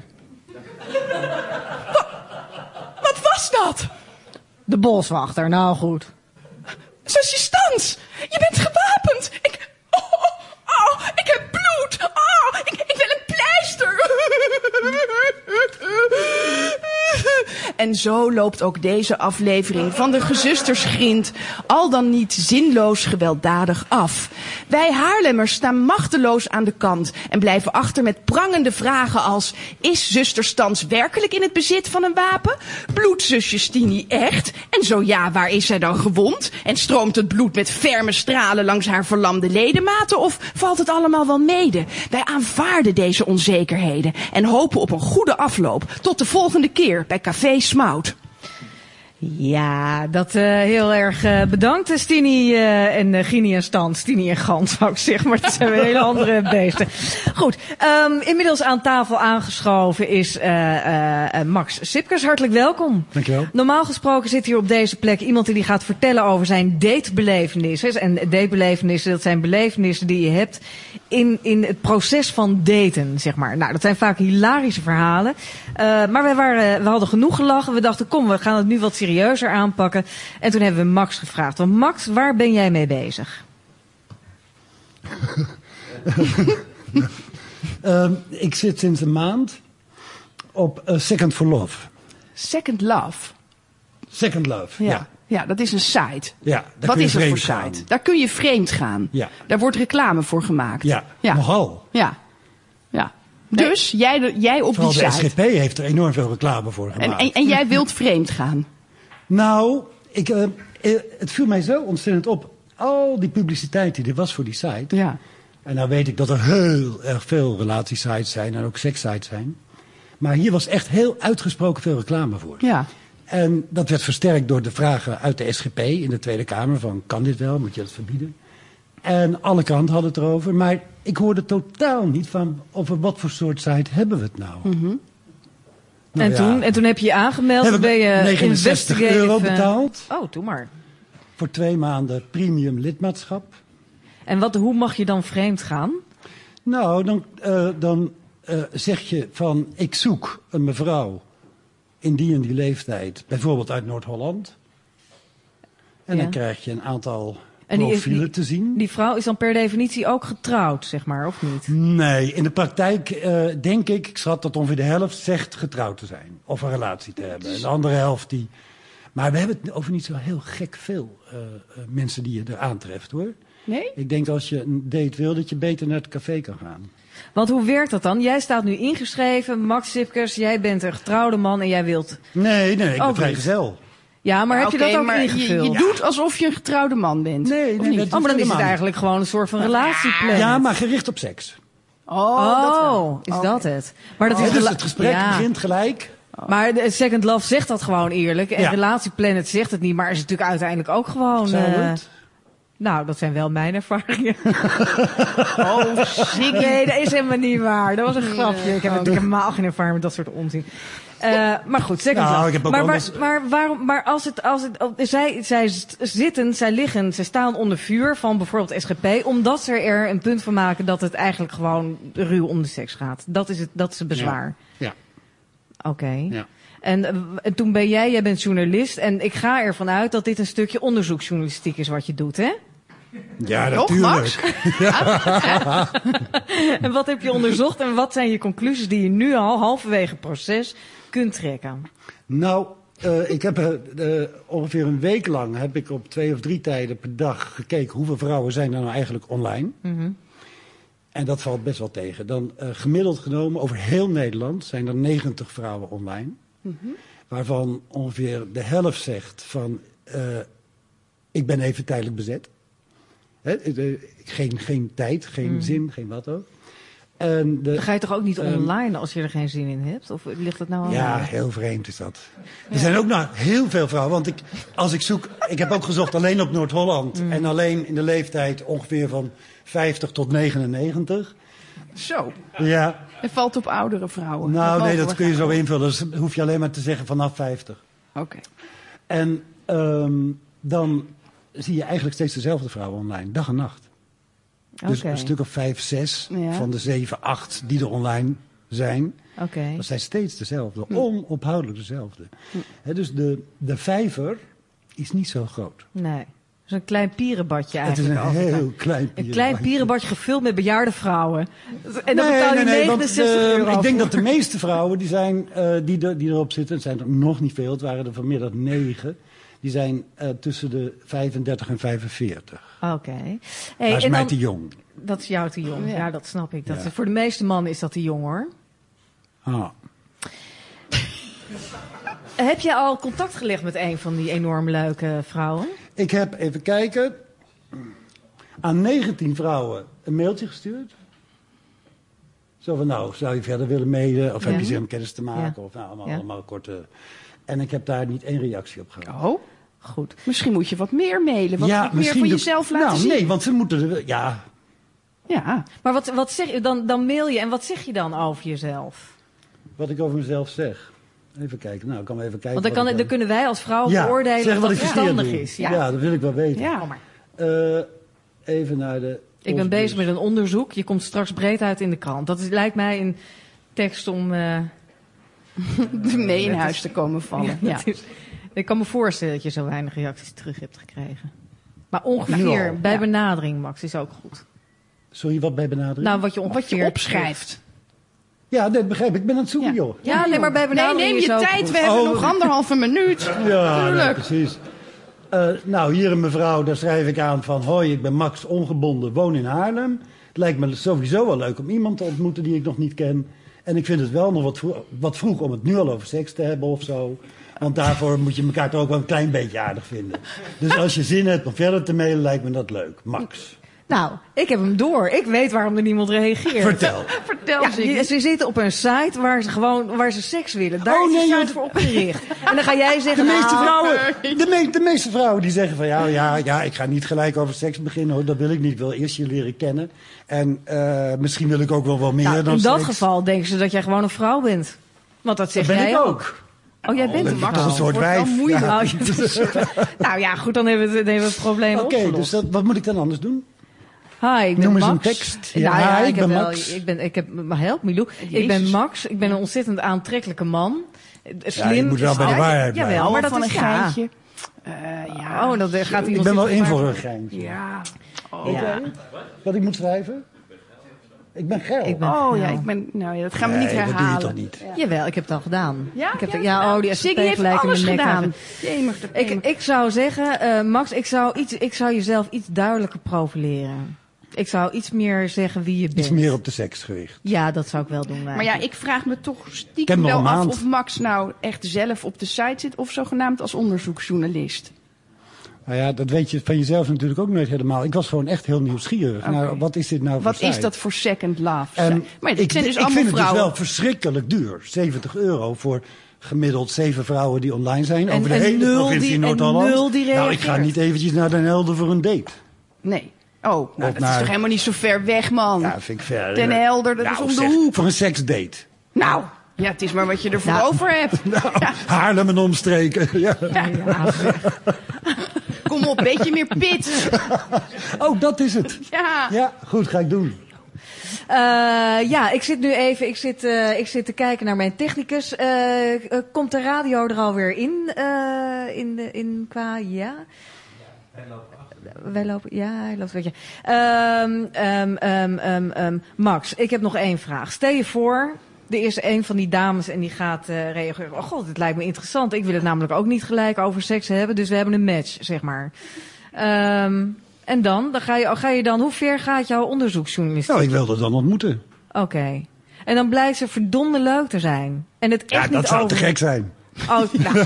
Speaker 9: Wat, wat was dat?
Speaker 1: De boswachter, nou goed.
Speaker 9: Zusje Stans, je bent gewapend. Ik... Oh, oh, oh, ik heb bloed. Oh, ik, ik wil een pleister.
Speaker 2: En zo loopt ook deze aflevering van de Gezustersgrind al dan niet zinloos gewelddadig af. Wij Haarlemmers staan machteloos aan de kant en blijven achter met prangende vragen als: is zuster Stans werkelijk in het bezit van een wapen? Bloedt zusje Stini echt? En zo ja, waar is zij dan gewond? En stroomt het bloed met ferme stralen langs haar verlamde ledematen? Of valt het allemaal wel mede? Wij aanvaarden deze onzekerheden en hopen op een goede afloop. Tot de volgende keer bij Café Smout.
Speaker 1: Ja, dat uh, heel erg uh, bedankt, Stini uh, en uh, Gini en Stan. Stini en Gans, zou ik zeggen, maar dat zijn weer hele andere beesten. Goed, um, inmiddels aan tafel aangeschoven is uh, uh, Max Sipkes. Hartelijk welkom.
Speaker 10: Dankjewel.
Speaker 1: Normaal gesproken zit hier op deze plek iemand die gaat vertellen over zijn datebelevenissen. En datebelevenissen, dat zijn belevenissen die je hebt in, in het proces van daten, zeg maar. Nou, dat zijn vaak hilarische verhalen. Uh, maar wij waren, we hadden genoeg gelachen. We dachten, kom, we gaan het nu wat serieuzer aanpakken. En toen hebben we Max gevraagd. Want Max, waar ben jij mee bezig?
Speaker 10: uh, ik zit sinds een maand op uh, Second for Love.
Speaker 2: Second Love?
Speaker 10: Second Love,
Speaker 2: ja.
Speaker 10: ja.
Speaker 2: Ja, dat is een site.
Speaker 10: Ja, daar
Speaker 2: Wat
Speaker 10: kun je
Speaker 2: is dat voor
Speaker 10: vreemd
Speaker 2: site?
Speaker 10: gaan.
Speaker 2: Daar kun je vreemd gaan.
Speaker 10: Ja.
Speaker 2: Daar wordt reclame voor gemaakt.
Speaker 10: Ja,
Speaker 2: ja.
Speaker 10: nogal.
Speaker 2: Ja. Ja. Dus nee. jij, jij op
Speaker 10: Vooral
Speaker 2: die
Speaker 10: de
Speaker 2: site.
Speaker 10: S G P heeft er enorm veel reclame voor gemaakt.
Speaker 2: En, en, en jij wilt vreemd gaan?
Speaker 10: Nou, ik, uh, het viel mij zo ontzettend op. Al die publiciteit die er was voor die site.
Speaker 2: Ja.
Speaker 10: En nou weet ik dat er heel erg veel relatiesites zijn en ook sekssites zijn. Maar hier was echt heel uitgesproken veel reclame voor.
Speaker 2: Ja.
Speaker 10: En dat werd versterkt door de vragen uit de S G P in de Tweede Kamer. Van, kan dit wel? Moet je dat verbieden? En alle kranten hadden het erover. Maar ik hoorde totaal niet van over wat voor soort site hebben we het nou.
Speaker 2: Mm-hmm.
Speaker 1: Nou, en, ja. toen, en toen heb je je aangemeld.
Speaker 10: Heb ik
Speaker 1: ben je
Speaker 10: negenenzestig euro betaald.
Speaker 1: Oh, doe maar.
Speaker 10: Voor twee maanden premium lidmaatschap.
Speaker 1: En wat, hoe mag je dan vreemd gaan?
Speaker 10: Nou, dan, uh, dan uh, zeg je van, ik zoek een mevrouw in die en die leeftijd, bijvoorbeeld uit Noord-Holland. En ja. dan krijg je een aantal en die, profielen
Speaker 1: die,
Speaker 10: te zien.
Speaker 1: Die vrouw is dan per definitie ook getrouwd, zeg maar, of niet?
Speaker 10: Nee, in de praktijk uh, denk ik, ik schat dat ongeveer de helft zegt getrouwd te zijn. Of een relatie te hebben. En de andere helft die... Maar we hebben het over niet zo heel gek veel uh, uh, mensen die je er aantreft, hoor.
Speaker 2: Nee?
Speaker 10: Ik denk als je een date wil, dat je beter naar het café kan gaan.
Speaker 1: Want hoe werkt dat dan? Jij staat nu ingeschreven, Max Sipkes, jij bent een getrouwde man en jij wilt...
Speaker 10: Nee, nee, ik ben vrijgezel.
Speaker 1: Ja, maar ja, heb
Speaker 2: okay,
Speaker 1: je dat ook
Speaker 2: maar
Speaker 1: ingevuld?
Speaker 2: Je, je doet alsof je een getrouwde man bent.
Speaker 10: Nee, nee,
Speaker 2: niet?
Speaker 10: dat
Speaker 1: oh, maar dan is het eigenlijk gewoon een soort van relatieplan.
Speaker 10: Ja, maar gericht op seks.
Speaker 1: Oh, oh dat is okay. dat het. Maar dat
Speaker 10: oh,
Speaker 1: is
Speaker 10: dus het gesprek ja. begint gelijk.
Speaker 1: Oh. Maar de Second Love zegt dat gewoon eerlijk. En ja. Relatieplanet zegt het niet, maar is het natuurlijk uiteindelijk ook gewoon...
Speaker 10: Zou
Speaker 1: uh,
Speaker 10: het?
Speaker 1: Nou, dat zijn wel mijn ervaringen.
Speaker 2: Oh, shit.
Speaker 1: Nee, dat is helemaal niet waar. Dat was een grapje. Ik heb natuurlijk helemaal geen ervaring met dat soort onzin. Uh, maar goed, Second
Speaker 10: nou,
Speaker 1: Love.
Speaker 10: Ik heb ook
Speaker 1: maar, maar,
Speaker 10: anders...
Speaker 1: maar waarom? Maar als het, als het, zij, zij zitten, zij liggen, zij staan onder vuur van bijvoorbeeld S G P, omdat ze er een punt van maken dat het eigenlijk gewoon ruw om de seks gaat. Dat is het, dat is het bezwaar.
Speaker 10: Ja. ja.
Speaker 1: Oké. Okay.
Speaker 10: Ja.
Speaker 1: En, en toen ben jij, jij bent journalist en ik ga ervan uit dat dit een stukje onderzoeksjournalistiek is wat je doet, hè?
Speaker 10: Ja, natuurlijk.
Speaker 1: Ja. En wat heb je onderzocht en wat zijn je conclusies die je nu al halverwege het proces kunt trekken?
Speaker 10: Nou, uh, ik heb uh, uh, ongeveer een week lang heb ik op twee of drie tijden per dag gekeken hoeveel vrouwen zijn er nou eigenlijk online.
Speaker 1: Mm-hmm.
Speaker 10: En dat valt best wel tegen. Dan uh, gemiddeld genomen over heel Nederland zijn er negentig vrouwen online.
Speaker 2: Mm-hmm.
Speaker 10: Waarvan ongeveer de helft zegt van uh, ik ben even tijdelijk bezet. He, uh, geen, geen tijd, geen mm. zin, geen wat ook. En de,
Speaker 1: Dan ga je toch ook niet
Speaker 10: um,
Speaker 1: online als je er geen zin in hebt? Of ligt dat nou al?
Speaker 10: Ja, heel vreemd is dat. Er ja. zijn ook nou heel veel vrouwen. Want ik, als ik zoek, ik heb ook gezocht alleen op Noord-Holland. Mm. En alleen in de leeftijd ongeveer van vijftig tot negenennegentig.
Speaker 2: Zo.
Speaker 10: Ja.
Speaker 2: Het valt op oudere vrouwen.
Speaker 10: Nou nee, dat kun je zo invullen. Dus hoef je alleen maar te zeggen vanaf vijftig.
Speaker 2: Oké. Okay.
Speaker 10: En um, dan zie je eigenlijk steeds dezelfde vrouwen online. Dag en nacht. Dus okay. een stuk of vijf, zes ja. van de zeven, acht die er online zijn.
Speaker 1: Okay.
Speaker 10: Dat zijn steeds dezelfde.
Speaker 1: Hm.
Speaker 10: Onophoudelijk dezelfde. Hm. He, dus de, de vijver is niet zo groot.
Speaker 1: Nee. Zo'n klein pierenbadje
Speaker 10: Het is
Speaker 1: eigenlijk.
Speaker 10: een
Speaker 1: altijd.
Speaker 10: heel klein pierenbadje.
Speaker 1: Een klein pierenbadje gevuld met bejaarde vrouwen. En dan
Speaker 10: nee,
Speaker 1: betaal je
Speaker 10: nee, nee, want,
Speaker 1: negenenzestig
Speaker 10: uh,
Speaker 1: euro
Speaker 10: ik denk
Speaker 1: voor.
Speaker 10: dat de meeste vrouwen die, zijn, uh, die, de, die erop zitten, het zijn er nog niet veel, het waren er vanmiddag negen, die zijn uh, tussen de vijfendertig en vijfenveertig.
Speaker 1: Oké. Okay.
Speaker 10: Hey, dat is mij dan, te jong.
Speaker 1: Dat is jou te jong, ja, ja dat snap ik. Dat
Speaker 10: ja.
Speaker 1: is, voor de meeste mannen is dat te jong hoor.
Speaker 10: Ah.
Speaker 1: Heb je al contact gelegd met een van die enorm leuke vrouwen?
Speaker 10: Ik heb, even kijken, aan negentien vrouwen een mailtje gestuurd. Zo van, nou, zou je verder willen mailen? Of ja. heb je zin om kennis te maken? Ja. Of nou, allemaal, ja. allemaal korte... En ik heb daar niet één reactie op gehad.
Speaker 2: Oh, goed. Misschien moet je wat meer mailen. Wat,
Speaker 10: ja,
Speaker 2: wat meer van
Speaker 10: de,
Speaker 2: jezelf laten
Speaker 10: nou,
Speaker 2: zien.
Speaker 10: Nee, want ze moeten... Er, ja.
Speaker 1: ja. Maar wat, wat zeg je dan? Dan mail je en wat zeg je dan over jezelf?
Speaker 10: Wat ik over mezelf zeg... Even kijken, nou, ik kan even kijken.
Speaker 1: Want dan, kan, dan, dan kunnen wij als vrouw
Speaker 10: ja,
Speaker 1: beoordelen
Speaker 10: zeg
Speaker 1: of
Speaker 10: wat
Speaker 1: dat
Speaker 10: ik
Speaker 1: verstandig is.
Speaker 10: Ja. ja, dat wil ik wel weten.
Speaker 1: Ja.
Speaker 10: Uh, even naar de...
Speaker 1: Ik ben bezig met een onderzoek. Je komt straks breed uit in de krant. Dat is, lijkt mij een tekst om... Uh,
Speaker 2: mee in huis te komen vallen. Ja,
Speaker 1: ja. Is, ik kan me voorstellen dat je zo weinig reacties terug hebt gekregen. Maar ongeveer, nou, bij ja. benadering, Max, is ook goed.
Speaker 10: Sorry, wat bij benadering?
Speaker 1: Nou, wat je ongeveer...
Speaker 2: Wat je opschrijft.
Speaker 10: Ja, dat begrijp ik. Ik ben aan het zoeken,
Speaker 1: ja.
Speaker 10: joh.
Speaker 1: Ja, nee, maar bij benadering
Speaker 2: nee, neem je tijd.
Speaker 1: Goed.
Speaker 2: We hebben
Speaker 10: oh,
Speaker 2: nog anderhalve minuut.
Speaker 10: Ja, nee, precies. Uh, nou, hier een mevrouw, daar schrijf ik aan van... Hoi, ik ben Max, ongebonden, woon in Haarlem. Het lijkt me sowieso wel leuk om iemand te ontmoeten die ik nog niet ken. En ik vind het wel nog wat vroeg, wat vroeg om het nu al over seks te hebben of zo. Want daarvoor moet je elkaar toch ook wel een klein beetje aardig vinden. Dus als je zin hebt om verder te mailen, lijkt me dat leuk. Max.
Speaker 1: Nou, ik heb hem door. Ik weet waarom er niemand reageert.
Speaker 10: Vertel.
Speaker 1: Vertel ja, ze. Ze zitten op een site waar ze gewoon waar ze seks willen. Daar oh, is nee, de site voor opgericht. En dan ga jij zeggen...
Speaker 10: De meeste,
Speaker 1: nou,
Speaker 10: vrouwen, de, me, de meeste vrouwen die zeggen van... Ja, ja, ja, ik ga niet gelijk over seks beginnen. Hoor. Dat wil ik niet. Ik wil eerst je leren kennen. En uh, misschien wil ik ook wel wat meer
Speaker 1: nou,
Speaker 10: dan
Speaker 1: in
Speaker 10: seks.
Speaker 1: dat geval denken ze dat jij gewoon een vrouw bent. Want dat zeg
Speaker 10: dat ben
Speaker 1: jij
Speaker 10: ik ook.
Speaker 1: ook. Oh, jij bent een
Speaker 10: Max. Dat is een soort wijf.
Speaker 1: Ja. Nou ja, goed, dan hebben we het, dan hebben we het probleem
Speaker 10: Oké,
Speaker 1: okay,
Speaker 10: dus dat, wat moet ik dan anders doen?
Speaker 1: Hi, ik ben
Speaker 10: Noem eens
Speaker 1: Max.
Speaker 10: een tekst.
Speaker 1: Ja,
Speaker 10: ja,
Speaker 1: ja,
Speaker 10: hi,
Speaker 1: ik,
Speaker 10: ben
Speaker 1: ben
Speaker 10: Max.
Speaker 1: Wel, ik ben, ik heb, maar help Milou. Jezus. Ik ben Max. Ik ben een ontzettend aantrekkelijke man. Slim.
Speaker 10: Ja, je moet wel bij de waarheid
Speaker 1: blijven. Jawel, maar dat
Speaker 2: van
Speaker 1: is
Speaker 2: een geintje.
Speaker 1: Uh, ja. Oh, dat gaat
Speaker 10: ik ben wel in voor een geintje.
Speaker 1: Ja.
Speaker 10: Oh. Ja. Wat ik moet schrijven? Ik ben geil.
Speaker 1: Ik ben
Speaker 2: oh
Speaker 1: geil.
Speaker 2: ja, ik ben. Nou ja, dat gaan we
Speaker 10: nee,
Speaker 2: niet herhalen.
Speaker 10: Dat doe je toch niet?
Speaker 1: Ja. Jawel, ik heb het al gedaan.
Speaker 2: Ja,
Speaker 1: ik heb
Speaker 2: ja,
Speaker 1: de, ja, oh, die S P
Speaker 2: heeft alles
Speaker 1: in
Speaker 2: gedaan.
Speaker 1: Ik, ik zou zeggen, uh, Max, ik zou, iets, ik zou jezelf iets duidelijker profileren. Ik zou iets meer zeggen wie je bent.
Speaker 10: Iets meer op de seks gericht.
Speaker 1: Ja, dat zou ik wel doen. Eigenlijk.
Speaker 2: Maar ja, ik vraag me toch stiekem wel af
Speaker 10: maand.
Speaker 2: of Max nou echt zelf op de site zit of zogenaamd als onderzoeksjournalist.
Speaker 10: Nou ja, dat weet je van jezelf natuurlijk ook nooit helemaal. Ik was gewoon echt heel nieuwsgierig. Okay. Nou, wat is dit nou voor
Speaker 2: Wat
Speaker 10: site?
Speaker 2: is dat voor second love?
Speaker 10: En
Speaker 2: maar dit
Speaker 10: ik,
Speaker 2: zijn dus
Speaker 10: ik
Speaker 2: allemaal
Speaker 10: vind
Speaker 2: vrouwen.
Speaker 10: het dus wel verschrikkelijk duur. zeventig euro voor gemiddeld zeven vrouwen die online zijn.
Speaker 1: En,
Speaker 10: over de
Speaker 1: en
Speaker 10: hele
Speaker 1: nul
Speaker 10: provincie
Speaker 1: die,
Speaker 10: Noord-Holland.
Speaker 1: nul die
Speaker 10: nou, ik ga niet eventjes naar Den Helder voor een date.
Speaker 2: Nee. Oh, nou, dat
Speaker 10: naar...
Speaker 2: is toch helemaal niet zo ver weg, man.
Speaker 10: Ja, vind ik ver.
Speaker 2: Den Helder, dat
Speaker 10: nou,
Speaker 2: is om de
Speaker 10: zeg,
Speaker 2: hoek.
Speaker 10: Voor een seksdate.
Speaker 2: Nou, ja, het is maar wat je ervoor nou. over hebt.
Speaker 10: Nou,
Speaker 2: ja.
Speaker 10: Haarlem en omstreken. Ja.
Speaker 2: Ja, ja. Kom op, beetje meer pit.
Speaker 10: Oh, dat is het.
Speaker 2: Ja.
Speaker 10: Ja, goed, ga ik doen.
Speaker 1: Uh, ja, ik zit nu even, ik zit, uh, ik zit te kijken naar mijn technicus. Uh, uh, komt de radio er alweer in, uh, in, de, in qua, ja? Wij lopen, ja, hij loopt een beetje. Um, um, um, um, um, Max, ik heb nog één vraag. Stel je voor, er is een van die dames en die gaat uh, reageren. Oh god, dit lijkt me interessant. Ik wil het namelijk ook niet gelijk over seks hebben. Dus we hebben een match, zeg maar. Um, en dan? dan ga, je, ga je dan, hoe ver gaat jouw onderzoeksjournalistiek?
Speaker 10: Nou, ik wil dat dan ontmoeten.
Speaker 1: Oké. Okay. En dan blijkt ze verdomde leuk te zijn. En het echt
Speaker 10: ja,
Speaker 1: niet
Speaker 10: dat zou
Speaker 1: over...
Speaker 10: te gek zijn.
Speaker 1: Oh, nou.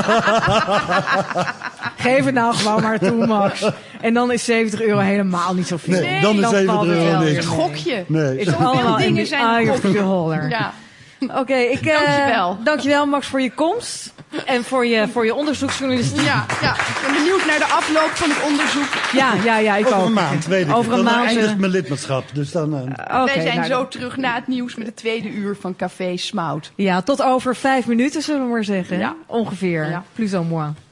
Speaker 1: Geef het nou gewoon maar toe, Max. En dan is zeventig euro helemaal niet zoveel.
Speaker 10: Nee, dan is zeventig euro niks.
Speaker 2: Een gokje.
Speaker 10: Nee.
Speaker 1: Is allemaal
Speaker 2: dingen
Speaker 1: in
Speaker 2: zijn
Speaker 1: een gokje holder.
Speaker 2: Ja.
Speaker 1: Oké, okay, ik... Uh, dankjewel. Dankjewel, Max, voor je komst. En voor je, voor je onderzoeksjournalistiek.
Speaker 2: Ja, ja, ik ben benieuwd naar de afloop van het onderzoek.
Speaker 1: Ja, ja, ja, ik
Speaker 10: Over
Speaker 1: ook.
Speaker 10: een maand, weet ik.
Speaker 1: Over een
Speaker 10: dan
Speaker 1: maand
Speaker 10: eindigt mijn lidmaatschap. Dus dan, uh... uh,
Speaker 2: okay, Wij zijn
Speaker 1: nou,
Speaker 2: zo terug na het nieuws met het tweede uur van Café Smout.
Speaker 1: Ja, tot over vijf minuten, zullen we maar zeggen.
Speaker 2: Ja.
Speaker 1: Ongeveer.
Speaker 2: Ja.
Speaker 1: Plus ou moins.